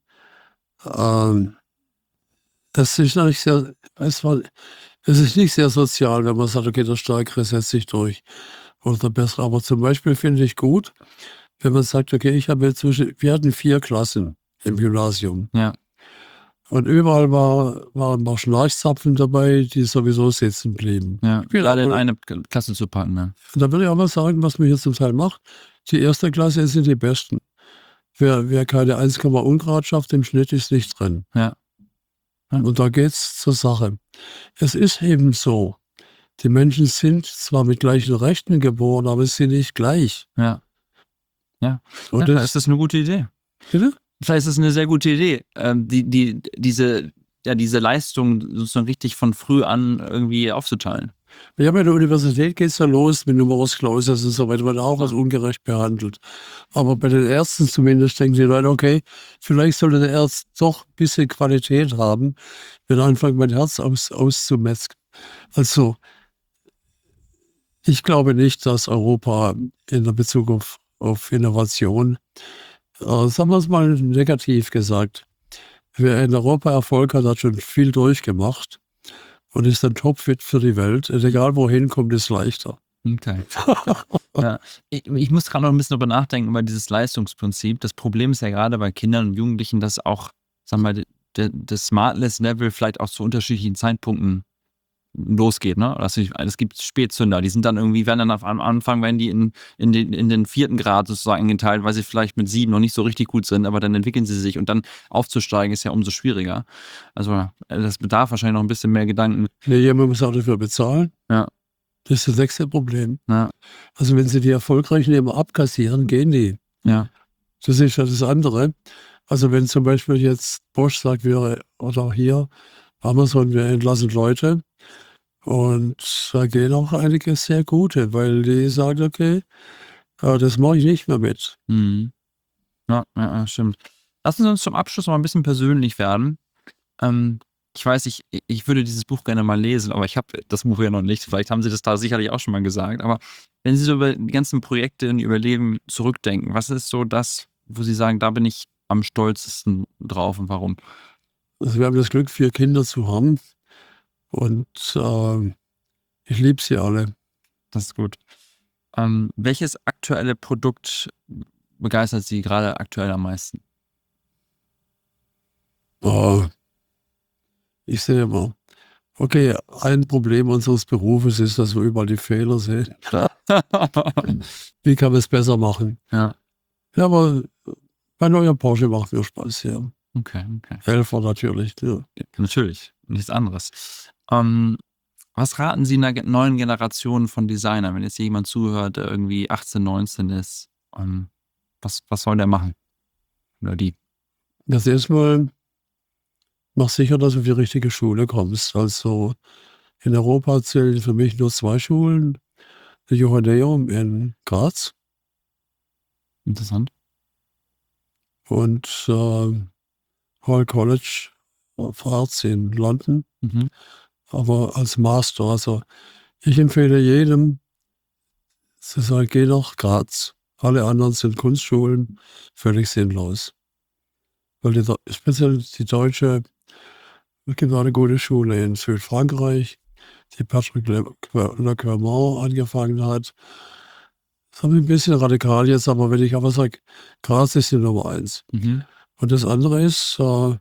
das ist nicht sehr, es ist nicht sehr sozial, wenn man sagt, okay, der Stärkere setzt sich durch oder der Bessere. Aber zum Beispiel finde ich gut, wenn man sagt, okay, wir hatten 4 Klassen im Gymnasium. Ja. Und überall waren mal Schnarchzapfen dabei, die sowieso sitzen blieben. Ja, gerade in eine Klasse zu packen. Ne? Und da würde ich auch mal sagen, was man hier zum Teil macht. Die erste Klasse sind die Besten. Wer keine 1, Ungrad schafft, im Schnitt ist nicht drin. Ja. Und da geht's zur Sache. Es ist eben so, die Menschen sind zwar mit gleichen Rechten geboren, aber sie sind nicht gleich. Ja. Ja. Und Ja, ist das eine gute Idee? Bitte? Vielleicht ist es eine sehr gute Idee, diese Leistung sozusagen richtig von früh an irgendwie aufzuteilen. Ja, bei der Universität geht es ja los mit Numerus Clausus und so weiter, wird auch als ungerecht behandelt. Aber bei den Ärzten zumindest denken die Leute, okay, vielleicht sollte der Arzt doch ein bisschen Qualität haben, wenn er anfängt, mein Herz auszumetzen. Also, ich glaube nicht, dass Europa in der Bezug auf Innovation, sagen wir es mal negativ gesagt, wer in Europa Erfolg hat, hat schon viel durchgemacht und ist dann topfit für die Welt. Und egal wohin, kommt es leichter. Okay. Ja. Ich muss gerade noch ein bisschen darüber nachdenken, über dieses Leistungsprinzip. Das Problem ist ja gerade bei Kindern und Jugendlichen, dass auch, sagen wir mal, das Smartness-Level vielleicht auch zu unterschiedlichen Zeitpunkten losgeht, ne? Es gibt Spätzünder, die sind dann irgendwie, werden dann am Anfang, werden die in den 4. Grad sozusagen eingeteilt, weil sie vielleicht mit 7 noch nicht so richtig gut sind, aber dann entwickeln sie sich und dann aufzusteigen ist ja umso schwieriger. Also das bedarf wahrscheinlich noch ein bisschen mehr Gedanken. Nee, jemand muss auch dafür bezahlen. Ja. Das ist das nächste Problem. Ja. Also wenn sie die Erfolgreichen immer abkassieren, gehen die. Ja. Das ist ja das andere. Also wenn zum Beispiel jetzt Bosch sagt, oder auch hier Amazon, wir entlassen Leute, und da gehen auch einige sehr gute, weil die sagen, okay, das mache ich nicht mehr mit. Mhm. Ja, stimmt. Lassen Sie uns zum Abschluss noch mal ein bisschen persönlich werden. Ich weiß, ich würde dieses Buch gerne mal lesen, aber ich habe das Buch ja noch nicht. Vielleicht haben Sie das da sicherlich auch schon mal gesagt. Aber wenn Sie so über die ganzen Projekte in Ihr Leben zurückdenken, was ist so das, wo Sie sagen, da bin ich am stolzesten drauf und warum? Also wir haben das Glück, 4 Kinder zu haben. Und ich liebe sie alle. Das ist gut. Welches aktuelle Produkt begeistert Sie gerade aktuell am meisten? Ich sehe immer, okay, ein Problem unseres Berufes ist, dass wir überall die Fehler sehen. Wie kann man es besser machen? Ja. Ja, aber bei neuer Porsche macht mir Spaß, ja. Okay. Helfer natürlich. Ja. Natürlich, nichts anderes. Was raten Sie einer neuen Generation von Designern, wenn jetzt jemand zuhört, der irgendwie 18, 19 ist? Was soll der machen? Oder die? Das erstmal, mach sicher, dass du auf die richtige Schule kommst. Also in Europa zählen für mich nur 2 Schulen. Die Johanneum in Graz Interessant. und Hall College of Arts in London. Mhm. Aber als Master. Also ich empfehle jedem zu sagen, geh nach Graz. Alle anderen sind Kunstschulen, völlig sinnlos. Weil speziell die deutsche, es gibt auch eine gute Schule in Südfrankreich, die Patrick Leclermont angefangen hat. Das ist ein bisschen radikal jetzt, aber wenn ich aber sage, Graz ist die Nummer 1. Mhm. Und das andere ist,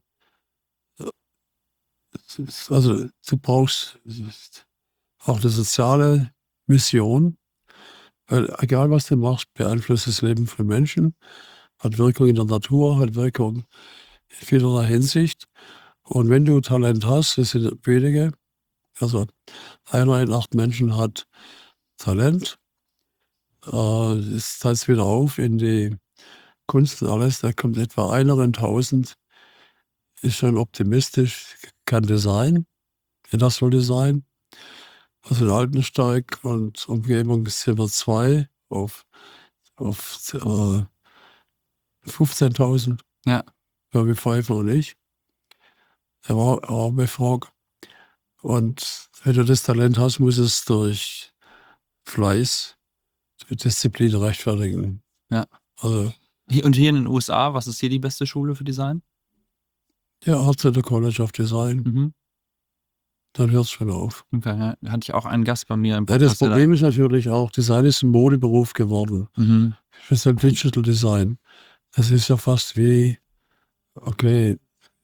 also du brauchst auch eine soziale Mission, weil egal was du machst, beeinflusst das Leben von Menschen, hat Wirkung in der Natur, hat Wirkung in vielerlei Hinsicht. Und wenn du Talent hast, das sind wenige, also 1 in 8 Menschen hat Talent, das teilt wieder auf in die Kunst und alles, da kommt etwa 1 in 1000, ist schon optimistisch, kann Design, Industrial Design. Also in Altensteig und Umgebung sind wir 2 auf 15.000. Ja. Bobby Pfeiffer und ich. Er war auch befragt. Und wenn du das Talent hast, muss es durch Fleiß, durch Disziplin rechtfertigen. Ja. Also, Und hier in den USA, was ist hier die beste Schule für Design? ja, Arts Center College of Design. Mhm. Dann hört es schon auf. Okay, ja. Da hatte ich auch einen Gast bei mir im Ja, das Problem ist natürlich auch, Design ist ein Modeberuf geworden. Mhm. Speziell Digital Design. Das ist ja fast wie, okay.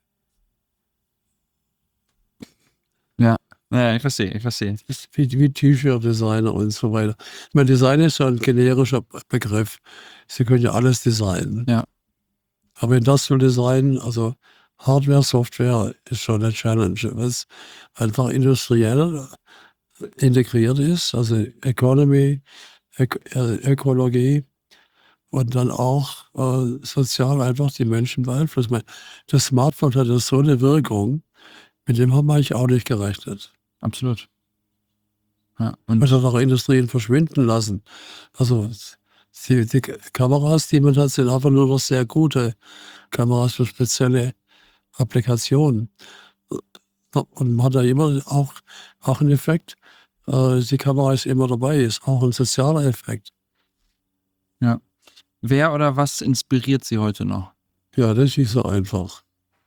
Ja, ich verstehe. Wie T-Shirt-Designer und so weiter. Ich meine, Design ist ja ein generischer Begriff. Sie können ja alles designen. Ja. Aber Industrial Design, also Hardware, Software, ist schon eine Challenge, was einfach industriell integriert ist. Also Economy, Ökologie und dann auch sozial einfach die Menschen beeinflusst. Ich meine, das Smartphone hat ja so eine Wirkung, mit dem haben wir eigentlich auch nicht gerechnet. Absolut. Ja, Man hat auch Industrien verschwinden lassen. Also die Kameras, die man hat, sind einfach nur noch sehr gute Kameras für spezielle Applikationen. Und man hat da immer auch einen Effekt. Die Kamera ist immer dabei, ist auch ein sozialer Effekt. Ja. Wer oder was inspiriert Sie heute noch? Ja, das ist nicht so einfach.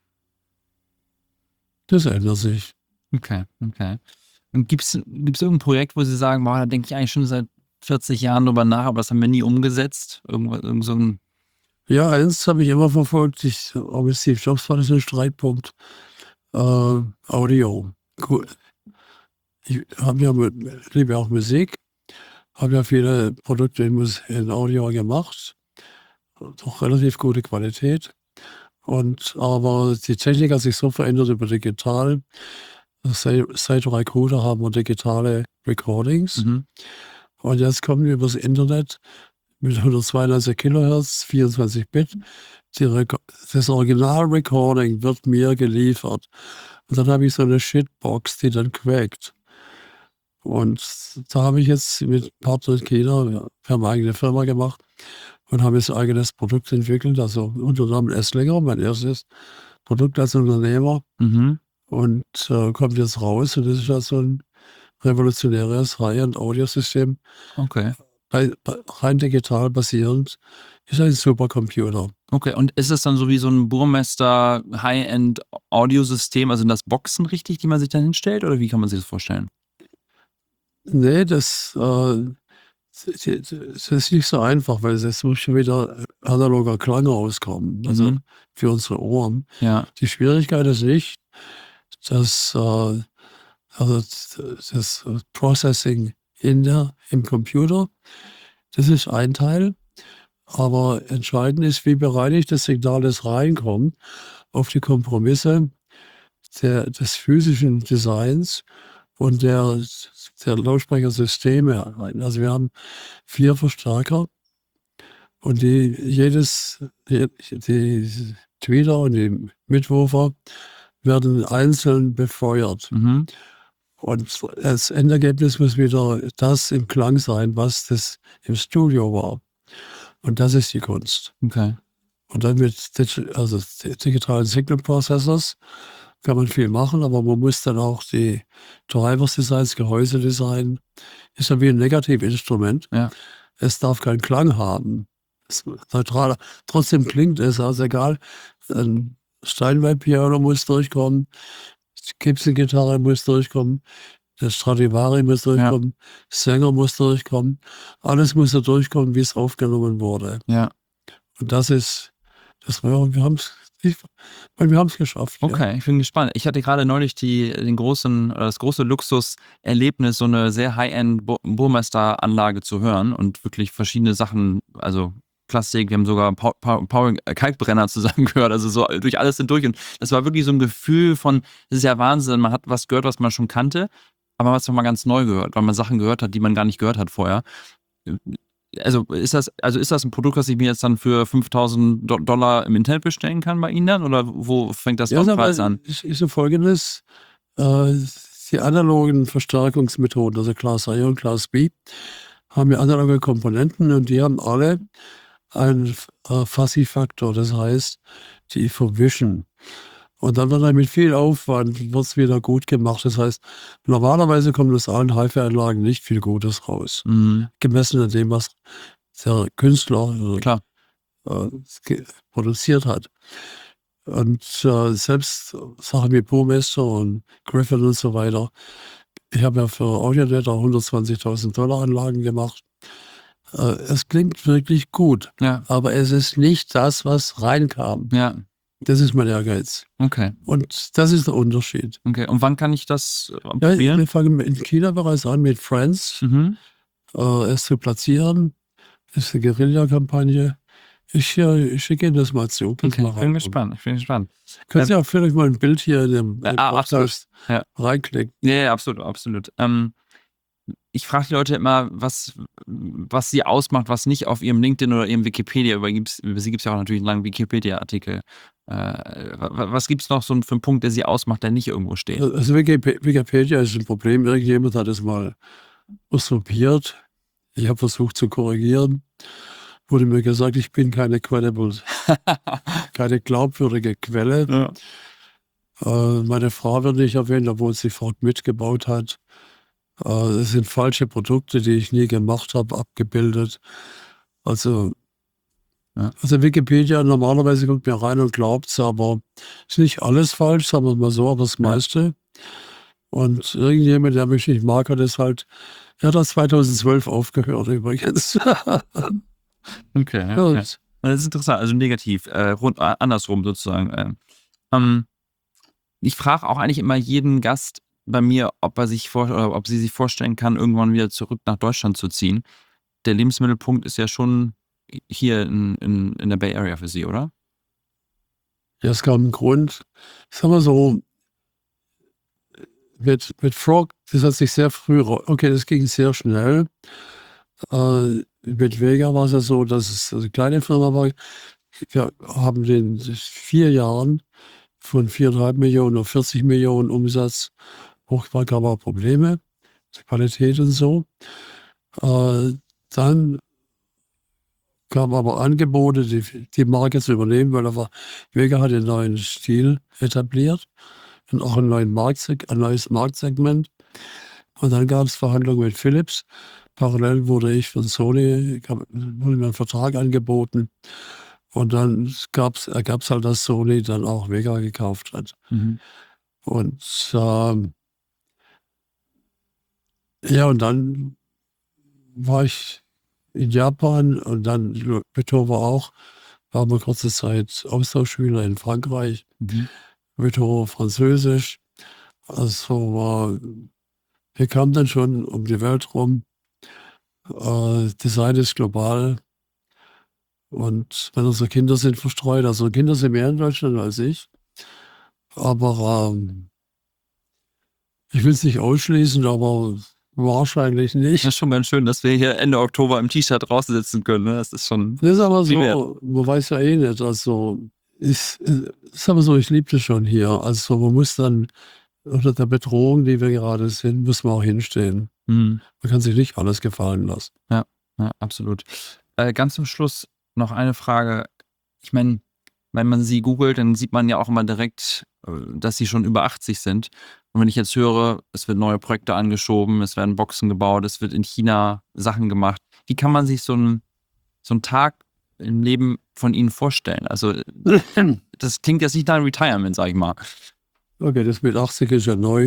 Das ändert sich. Okay. Und gibt's irgendein Projekt, wo Sie sagen, boah, da denke ich eigentlich schon seit 40 Jahren drüber nach, aber das haben wir nie umgesetzt. Irgend so ein Ja, eins habe ich immer verfolgt. Auch mit Steve Jobs war das ein Streitpunkt. Audio. Cool. Ich liebe auch Musik. Habe ja viele Produkte in Audio gemacht. Doch relativ gute Qualität. Aber die Technik hat sich so verändert über digital. Seit Recruiter haben wir digitale Recordings. Und jetzt kommen wir übers Internet mit 192 Kilohertz, 24 Bit. Das Original-Recording wird mir geliefert. Und dann habe ich so eine Shitbox, die dann quäkt. Und da habe ich jetzt mit Partner in China, wir haben eine eigene Firma gemacht und haben jetzt ein eigenes Produkt entwickelt, also unter dem Namen Esslinger, mein erstes Produkt als Unternehmer. Und kommt jetzt raus und das ist ja so ein revolutionäres High-End-Audiosystem. Okay. Rein digital basierend, ist ein Supercomputer. Okay, und ist es dann so wie so ein Burmester High-End-Audiosystem, also sind das Boxen richtig, die man sich dann hinstellt, oder wie kann man sich das vorstellen? Nee, das ist nicht so einfach, weil es muss schon wieder analoger Klang rauskommen, also für unsere Ohren. Ja. Die Schwierigkeit ist nicht, dass das Processing im Computer, das ist ein Teil, aber entscheidend ist, wie bereinigt das Signal, das reinkommt, auf die Kompromisse des physischen Designs und der Lautsprechersysteme. Also wir haben 4 Verstärker und die Tweeter und die Mitwurfer werden einzeln befeuert. Und das Endergebnis muss wieder das im Klang sein, was das im Studio war. Und das ist die Kunst. Okay. Und dann mit digitalen Signal Processors kann man viel machen, aber man muss dann auch die Drivers designen, das Gehäuse designen. Ist ja wie ein Negativinstrument. Ja. Es darf keinen Klang haben. Es ist neutral. Trotzdem klingt es, also egal. Ein Steinway-Piano muss durchkommen, Gibson-Gitarre muss durchkommen, der Stradivari muss durchkommen, Sänger muss durchkommen. Alles muss da durchkommen, wie es aufgenommen wurde. Ja. Und wir haben es geschafft. Okay, ja. ich bin gespannt. Ich hatte gerade neulich das große Luxuserlebnis, so eine sehr High-End Burmester-Anlage zu hören und wirklich verschiedene Sachen, also Klassik, wir haben sogar Paul Kalkbrenner zusammen gehört, also so durch alles hindurch. Und das war wirklich so ein Gefühl von, das ist ja Wahnsinn, man hat was gehört, was man schon kannte, aber man hat es nochmal ganz neu gehört, weil man Sachen gehört hat, die man gar nicht gehört hat vorher. Also ist das ein Produkt, das ich mir jetzt dann für $5.000 im Internet bestellen kann bei Ihnen dann? Oder wo fängt das Preis an? Es ist so Folgendes, die analogen Verstärkungsmethoden, also Class A und Class B, haben ja analoge Komponenten und die haben alle einen Fuzzy-Faktor, das heißt, die verwischen. Und dann wird mit viel Aufwand wieder gut gemacht. Das heißt, normalerweise kommt aus allen HiFi-Anlagen nicht viel Gutes raus. Gemessen an dem, was der Künstler produziert hat. Und selbst Sachen wie Burmester und Griffin und so weiter. Ich habe ja für Audionet auch $120.000 Anlagen gemacht. Es klingt wirklich gut, aber es ist nicht das, was reinkam. Ja. Das ist mein Ehrgeiz. Okay. Und das ist der Unterschied. Okay. Und wann kann ich das probieren? Ja, wir fangen in China bereits an mit Friends, es zu platzieren. Das ist eine Guerilla-Kampagne. Ich schicke Ihnen das mal zu. Okay, ich bin gespannt. Können Sie auch vielleicht mal ein Bild hier in dem Podcast reinklicken? Ja, absolut. Ich frage die Leute immer, was sie ausmacht, was nicht auf ihrem LinkedIn oder ihrem Wikipedia. Über sie gibt es ja auch natürlich einen langen Wikipedia-Artikel. Was gibt es noch so für einen Punkt, der sie ausmacht, der nicht irgendwo steht? Also Wikipedia ist ein Problem. Irgendjemand hat es mal usurpiert. Ich habe versucht zu korrigieren. Wurde mir gesagt, ich bin keine glaubwürdige Quelle. Ja. Meine Frau wird nicht erwähnt, obwohl sie Ford mitgebaut hat. Es sind falsche Produkte, die ich nie gemacht habe, abgebildet. Also Wikipedia, normalerweise kommt mir rein und glaubt es, aber ist nicht alles falsch, sagen wir mal so, aber das meiste. Und irgendjemand, der mich nicht mag, hat das 2012 aufgehört übrigens. Okay, ja. Das ist interessant, also negativ, andersrum sozusagen. Ich frage auch eigentlich immer jeden Gast bei mir, ob sie sich vorstellen kann, irgendwann wieder zurück nach Deutschland zu ziehen. Der Lebensmittelpunkt ist ja schon hier in der Bay Area für Sie, oder? Ja, es gab einen Grund. Sagen wir so, mit Frog, das hat sich sehr früh, das ging sehr schnell. Mit Vega war es ja so, dass es eine kleine Firma war. Wir haben in 4 Jahren von 4,5 Millionen auf 40 Millionen Umsatz hochgebracht, gab auch Probleme, Qualität und so. Dann kamen aber Angebote, die Marke zu übernehmen, weil Vega hat einen neuen Stil etabliert und auch ein neues Marktsegment. Und dann gab es Verhandlungen mit Philips. Parallel wurde ich von Sony, wurde mir ein Vertrag angeboten. Und dann ergab's halt, dass Sony dann auch Vega gekauft hat. Mhm. Und und dann war ich in Japan und dann Vitoro auch. Waren wir kurze Zeit Austauschschüler in Frankreich. Mhm. Vitoro Französisch. Also wir kamen dann schon um die Welt rum. Design ist global. Und unsere Kinder sind verstreut. Also Kinder sind mehr in Deutschland als ich. Aber ich will es nicht ausschließen, aber wahrscheinlich nicht. Das ist schon ganz schön, dass wir hier Ende Oktober im T-Shirt draußen sitzen können. Ne? Das ist schon. Das ist aber primär. so, man weiß ja eh nicht. Also, ist aber so, ich liebe das schon hier. Also, man muss dann unter der Bedrohung, die wir gerade sind, muss man auch hinstehen. Mhm. Man kann sich nicht alles gefallen lassen. Ja, absolut. Ganz zum Schluss noch eine Frage. Ich meine, wenn man sie googelt, dann sieht man ja auch immer direkt, dass sie schon über 80 sind. Und wenn ich jetzt höre, es wird neue Projekte angeschoben, es werden Boxen gebaut, es wird in China Sachen gemacht. Wie kann man sich so einen Tag im Leben von Ihnen vorstellen? Also das klingt jetzt nicht nach einem Retirement, sag ich mal. Okay, das mit 80 ist ja neu.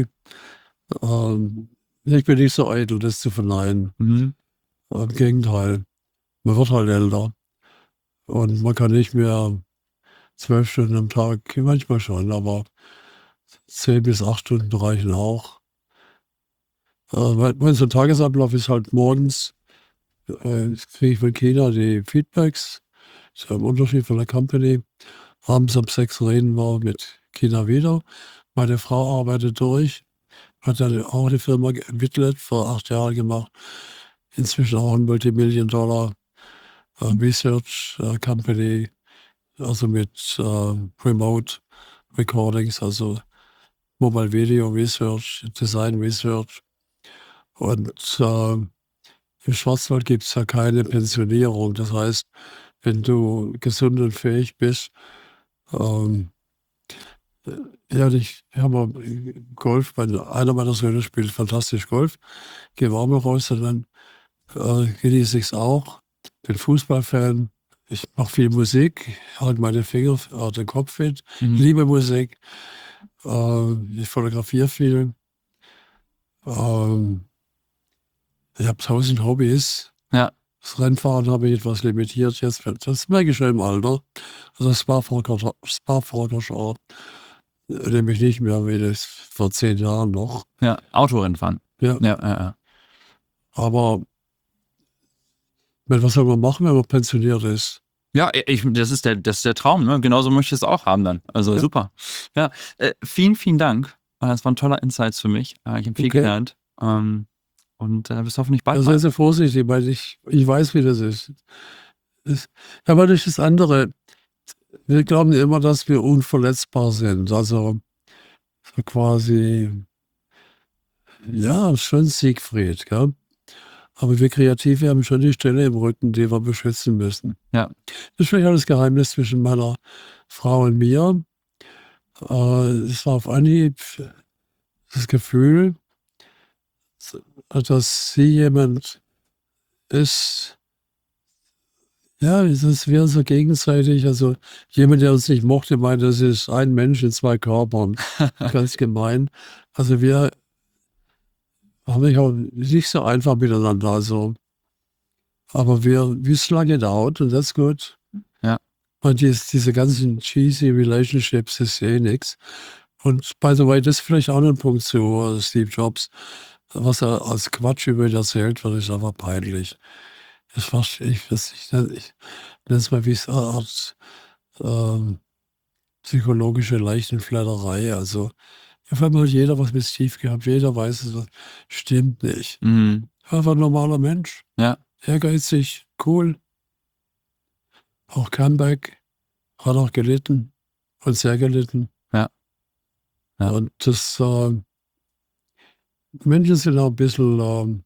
Ich bin nicht so eitel, das zu verneinen. Mhm. Im Gegenteil, man wird halt älter. Und man kann nicht mehr 12 Stunden am Tag, manchmal schon, aber 10 bis 8 Stunden reichen auch. Mein so ein Tagesablauf ist halt morgens, kriege ich von China die Feedbacks, das ist ja ein Unterschied von der Company. Abends um 6 reden wir mit China wieder. Meine Frau arbeitet durch, hat dann auch eine Firma entwickelt, vor 8 Jahren gemacht. Inzwischen auch ein Multimillion-Dollar Research Company, also mit Remote Recordings, also Mobile Video Research, Design Research. Und im Schwarzwald gibt es ja keine Pensionierung. Das heißt, wenn du gesund und fähig bist, ich habe Golf, einer meiner Söhne spielt fantastisch Golf, gehe warm raus und dann genieße ich es auch. Bin Fußballfan, ich mache viel Musik, halte meine Finger, den Kopf fit, liebe Musik, ich fotografiere viel. Ich habe 1000 Hobbys. Ja. Das Rennfahren habe ich etwas limitiert jetzt. Das merke ich schon im Alter. Also Spa-Francorchamps nehme ich nicht mehr wie das vor 10 Jahren noch. Ja, Autorennfahren. Ja. Aber was soll man machen, wenn man pensioniert ist? Ja, das ist der Traum, ne? Genauso möchte ich es auch haben dann. Also ja. Super. Ja, vielen, vielen Dank. Das waren tolle Insights für mich. Ich habe viel gelernt. Und bis hoffentlich bald. Seien Sie vorsichtig, weil ich weiß, wie das ist. Aber durch das andere, wir glauben immer, dass wir unverletzbar sind. Also so quasi, ja, schon Siegfried, gell? Aber wir Kreative haben schon die Stelle im Rücken, die wir beschützen müssen. Ja. Das ist vielleicht auch das Geheimnis zwischen meiner Frau und mir. Es war auf Anhieb das Gefühl, dass sie jemand ist, ja, dass wir so gegenseitig, also jemand, der uns nicht mochte, meint, das ist ein Mensch in 2 Körpern. Ganz gemein. Also wir haben ich auch nicht so einfach miteinander. Also, aber wir slug it out und that's good. Ja. Und diese ganzen cheesy Relationships ist nichts. Und by the way, das ist vielleicht auch noch ein Punkt zu Steve Jobs. Was er als Quatsch über ihn erzählt wird, ist einfach peinlich. Das fast, ich nenne es mal wie es Art psychologische Leichenflatterei. Also, auf einmal hat jeder was mit Steve gehabt, jeder weiß es, das stimmt nicht. Mhm. Einfach ein normaler Mensch. Ja. Ehrgeizig, cool. Auch Comeback, hat auch gelitten und sehr gelitten. Ja. Ja. Und das Menschen sind auch ein bisschen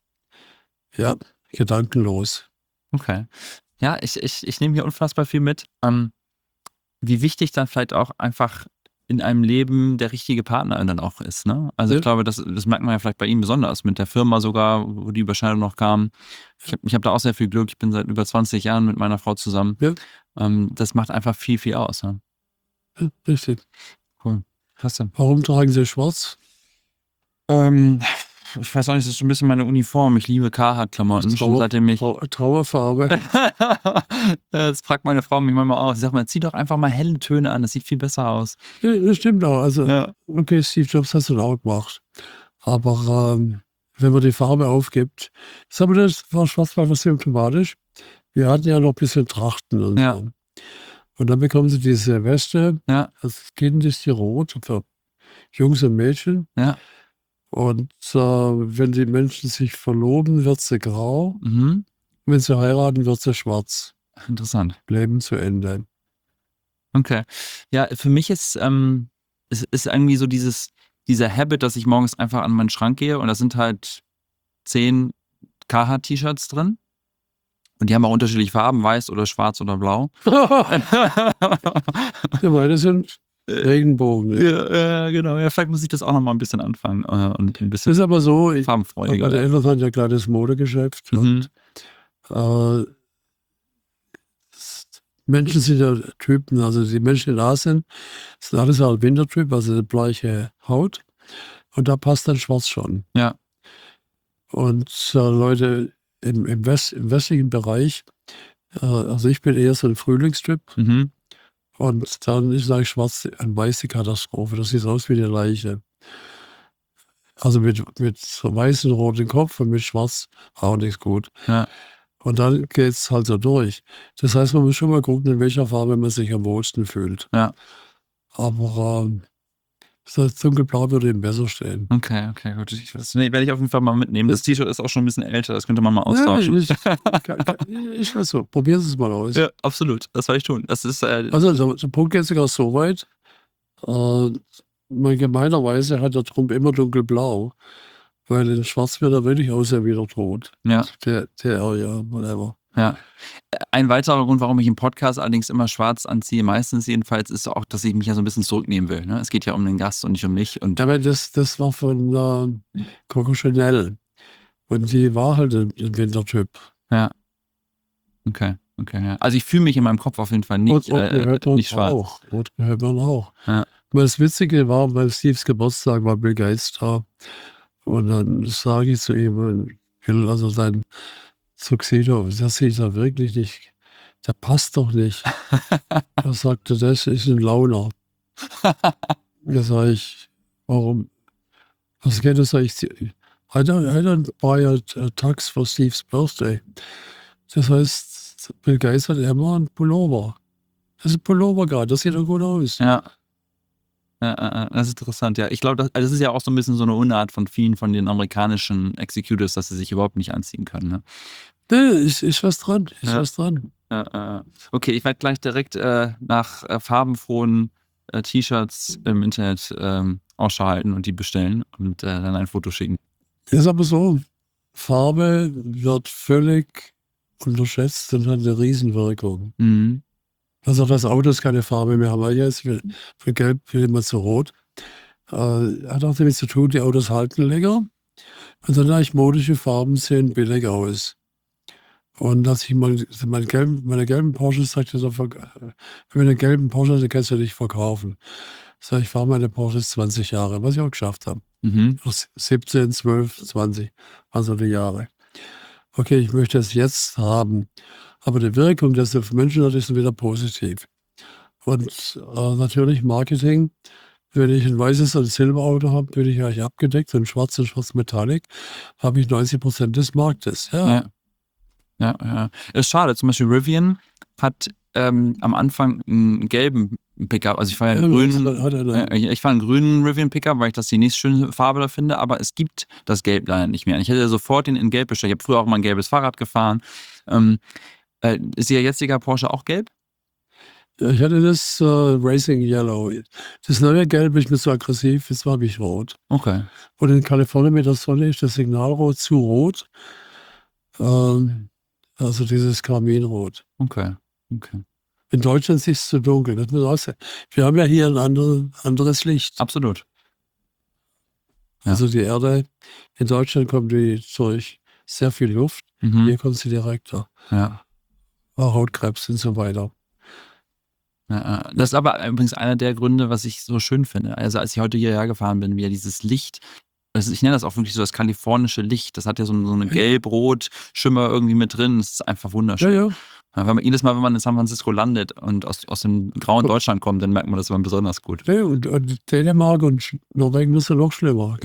gedankenlos. Okay. Ja, ich nehme hier unfassbar viel mit. Wie wichtig dann vielleicht auch einfach in einem Leben der richtige Partner dann auch ist. Ne? Also ich glaube, das merkt man ja vielleicht bei ihm besonders, mit der Firma sogar, wo die Überschneidung noch kam. Ich hab da auch sehr viel Glück. Ich bin seit über 20 Jahren mit meiner Frau zusammen. Ja. Das macht einfach viel, viel aus. Ne? Ja, richtig. Cool. Krass. Warum tragen Sie schwarz? Ich weiß auch nicht, das ist so ein bisschen meine Uniform. Ich liebe Carhartt-Klamotten, schon seitdem ich... Trauerfarbe. Das fragt meine Frau mich manchmal auch. Sie sagt mal, zieh doch einfach mal helle Töne an, das sieht viel besser aus. Ja, das stimmt auch. Also, Ja. okay, Steve Jobs hat es auch gemacht. Aber wenn man die Farbe aufgibt, das war Schwarzwald was symptomatisch. Wir hatten ja noch ein bisschen Trachten und Ja. so. Und dann bekommen sie diese Weste. Ja. Das Kind ist die rot für Jungs und Mädchen. Ja. Und wenn die Menschen sich verloben, wird sie grau. Mhm. Wenn sie heiraten, wird sie schwarz. Interessant. Leben zu Ende. Okay. Ja, für mich ist es ist irgendwie so dieser Habit, dass ich morgens einfach an meinen Schrank gehe und da sind halt 10 Carhartt-T-Shirts drin. Und die haben auch unterschiedliche Farben, weiß oder schwarz oder blau. Ja, meine sind Regenbogen. Ja, genau. Ja, vielleicht muss ich das auch noch mal ein bisschen anfangen und ein Das bisschen ist aber so, farbenfreudiger. meine Eltern hatten ja ein kleines Modegeschäft. Mhm. Und, Menschen sind ja Typen, also die Menschen, die da sind alles halt Wintertyp, also eine bleiche Haut. Und da passt dann schwarz schon. Ja. Und Leute im westlichen Bereich, also ich bin eher so ein Frühlingstyp. Mhm. Und dann ist eigentlich schwarz eine weiße Katastrophe. Das sieht aus wie eine Leiche. Also mit so weißen roten Kopf und mit schwarz auch nichts gut. Ja. Und dann geht es halt so durch. Das heißt, man muss schon mal gucken, in welcher Farbe man sich am wohlsten fühlt. Ja. Aber das dunkelblau würde ihm besser stehen. Okay, gut. Das werde ich auf jeden Fall mal mitnehmen. Das T-Shirt ist auch schon ein bisschen älter, das könnte man mal austauschen. Ja, ich weiß so, probieren Sie es mal aus. Ja, absolut. Das soll ich tun. Das ist Also der Punkt geht sogar so weit, gemeinerweise hat der Trump immer dunkelblau, weil in Schwarz wird er wirklich aussehen wie der Tod. ja. Whatever. Ja. Ein weiterer Grund, warum ich im Podcast allerdings immer schwarz anziehe, meistens jedenfalls, ist auch, dass ich mich ja so ein bisschen zurücknehmen will. Ne? Es geht ja um den Gast und nicht um mich. Und Aber das war von Coco Chanel. Und die war halt ein Wintertyp. ja. Okay, ja. Also ich fühle mich in meinem Kopf auf jeden Fall nicht schwarz. Rot gehört man auch. Ja. Aber das Witzige war, bei Steves Geburtstag war Bill Gates da. Und dann sage ich zu ihm, Bill, also sein Tuxedo, das sieht da wirklich nicht, der passt doch nicht. Er sagte, das ist ein Launer. Da sage ich, warum? Was geht das? I don't buy a tux for Steve's birthday. Das heißt, Bill Gates hat immer einen Pullover. Das ist ein Pullover gerade, das sieht doch gut aus. Ja. Das ist interessant, ja. Ich glaube, das ist ja auch so ein bisschen so eine Unart von vielen von den amerikanischen Executives, dass sie sich überhaupt nicht anziehen können. Ne? Nee, ist was dran. Was dran. Okay, ich werde gleich direkt nach farbenfrohen T-Shirts im Internet Ausschau halten und die bestellen und dann ein Foto schicken. Ist aber so, Farbe wird völlig unterschätzt und hat eine Riesenwirkung. Mhm. Also das Auto ist keine Farbe mehr, aber jetzt von Gelb wird immer zu Rot. Hat auch damit zu tun, die Autos halten länger. Und dann eigentlich modische Farben sehen billig aus. Und als ich meine gelben Porsche sagte, wenn du einen gelben Porsche hast, dann kannst du nicht verkaufen. Sag ich, fahre meine Porsche 20 Jahre, was ich auch geschafft habe. 17, 12, 20, also die Jahre. Okay, ich möchte es jetzt haben. Aber die Wirkung, die es auf Menschen hat, ist wieder positiv. Und natürlich Marketing. Wenn ich ein weißes und Silberauto habe, bin ich eigentlich abgedeckt. Und schwarz und schwarz Metallic habe ich 90% des Marktes. Ja. Ist schade. Zum Beispiel Rivian hat am Anfang einen gelben Pickup. Also ich fahre einen grünen Rivian Pickup, weil ich das die nächstschöne Farbe da finde. Aber es gibt das Gelb leider nicht mehr. Ich hätte sofort den in Gelb bestellt. Ich habe früher auch mal ein gelbes Fahrrad gefahren. Ist Ihr jetziger Porsche auch gelb? Ich hatte das Racing Yellow. Das neue Gelb ist mir so aggressiv, jetzt habe ich rot. Okay. Und in Kalifornien mit der Sonne ist das Signalrot zu rot. Also dieses Karminrot. Okay. In Deutschland ist es zu dunkel. Das muss auch sein. Wir haben ja hier ein anderes Licht. Absolut. Ja. Also die Erde, in Deutschland kommt die durch sehr viel Luft. Hier kommt sie direkter. Ja. Hautkrebs und so weiter. Ja, das ist aber übrigens einer der Gründe, was ich so schön finde. Also als ich heute hierher gefahren bin, wieder dieses Licht, ich nenne das auch wirklich so das kalifornische Licht, das hat ja so eine Gelb-Rot-Schimmer irgendwie mit drin, das ist einfach wunderschön. Ja. Wenn man jedes Mal, wenn man in San Francisco landet und aus dem grauen Deutschland kommt, dann merkt man das immer besonders gut. Ja, und Dänemark und Norwegen ist ja noch schlimmer.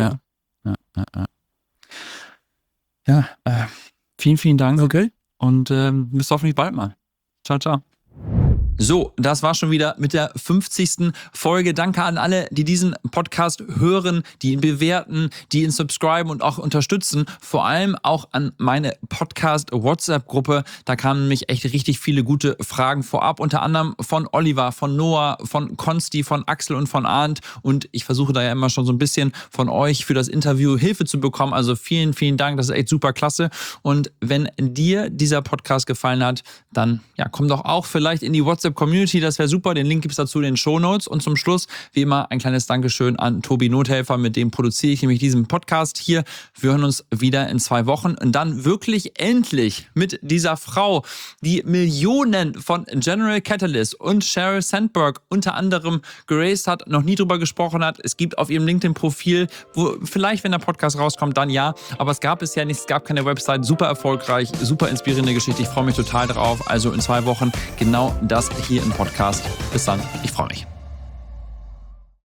Ja, vielen, vielen Dank. Okay. Und bis hoffentlich bald mal. Ciao, ciao. So, das war schon wieder mit der 50. Folge. Danke an alle, die diesen Podcast hören, die ihn bewerten, die ihn subscriben und auch unterstützen. Vor allem auch an meine Podcast-WhatsApp-Gruppe. Da kamen nämlich echt richtig viele gute Fragen vorab. Unter anderem von Oliver, von Noah, von Konsti, von Axel und von Arndt. Und ich versuche da ja immer schon so ein bisschen von euch für das Interview Hilfe zu bekommen. Also vielen, vielen Dank. Das ist echt super klasse. Und wenn dir dieser Podcast gefallen hat, dann komm doch auch vielleicht in die WhatsApp-Community, das wäre super. Den Link gibt es dazu in den Shownotes. Und zum Schluss, wie immer, ein kleines Dankeschön an Tobi Nothelfer, mit dem produziere ich nämlich diesen Podcast hier. Wir hören uns wieder in 2 Wochen und dann wirklich endlich mit dieser Frau, die Millionen von General Catalyst und Sheryl Sandberg unter anderem geraced hat, noch nie drüber gesprochen hat. Es gibt auf ihrem LinkedIn-Profil, wo vielleicht, wenn der Podcast rauskommt, dann ja. Aber es gab bisher nichts, es gab keine Website. Super erfolgreich, super inspirierende Geschichte. Ich freue mich total drauf. Also in 2 Wochen genau das hier im Podcast. Bis dann, ich freue mich.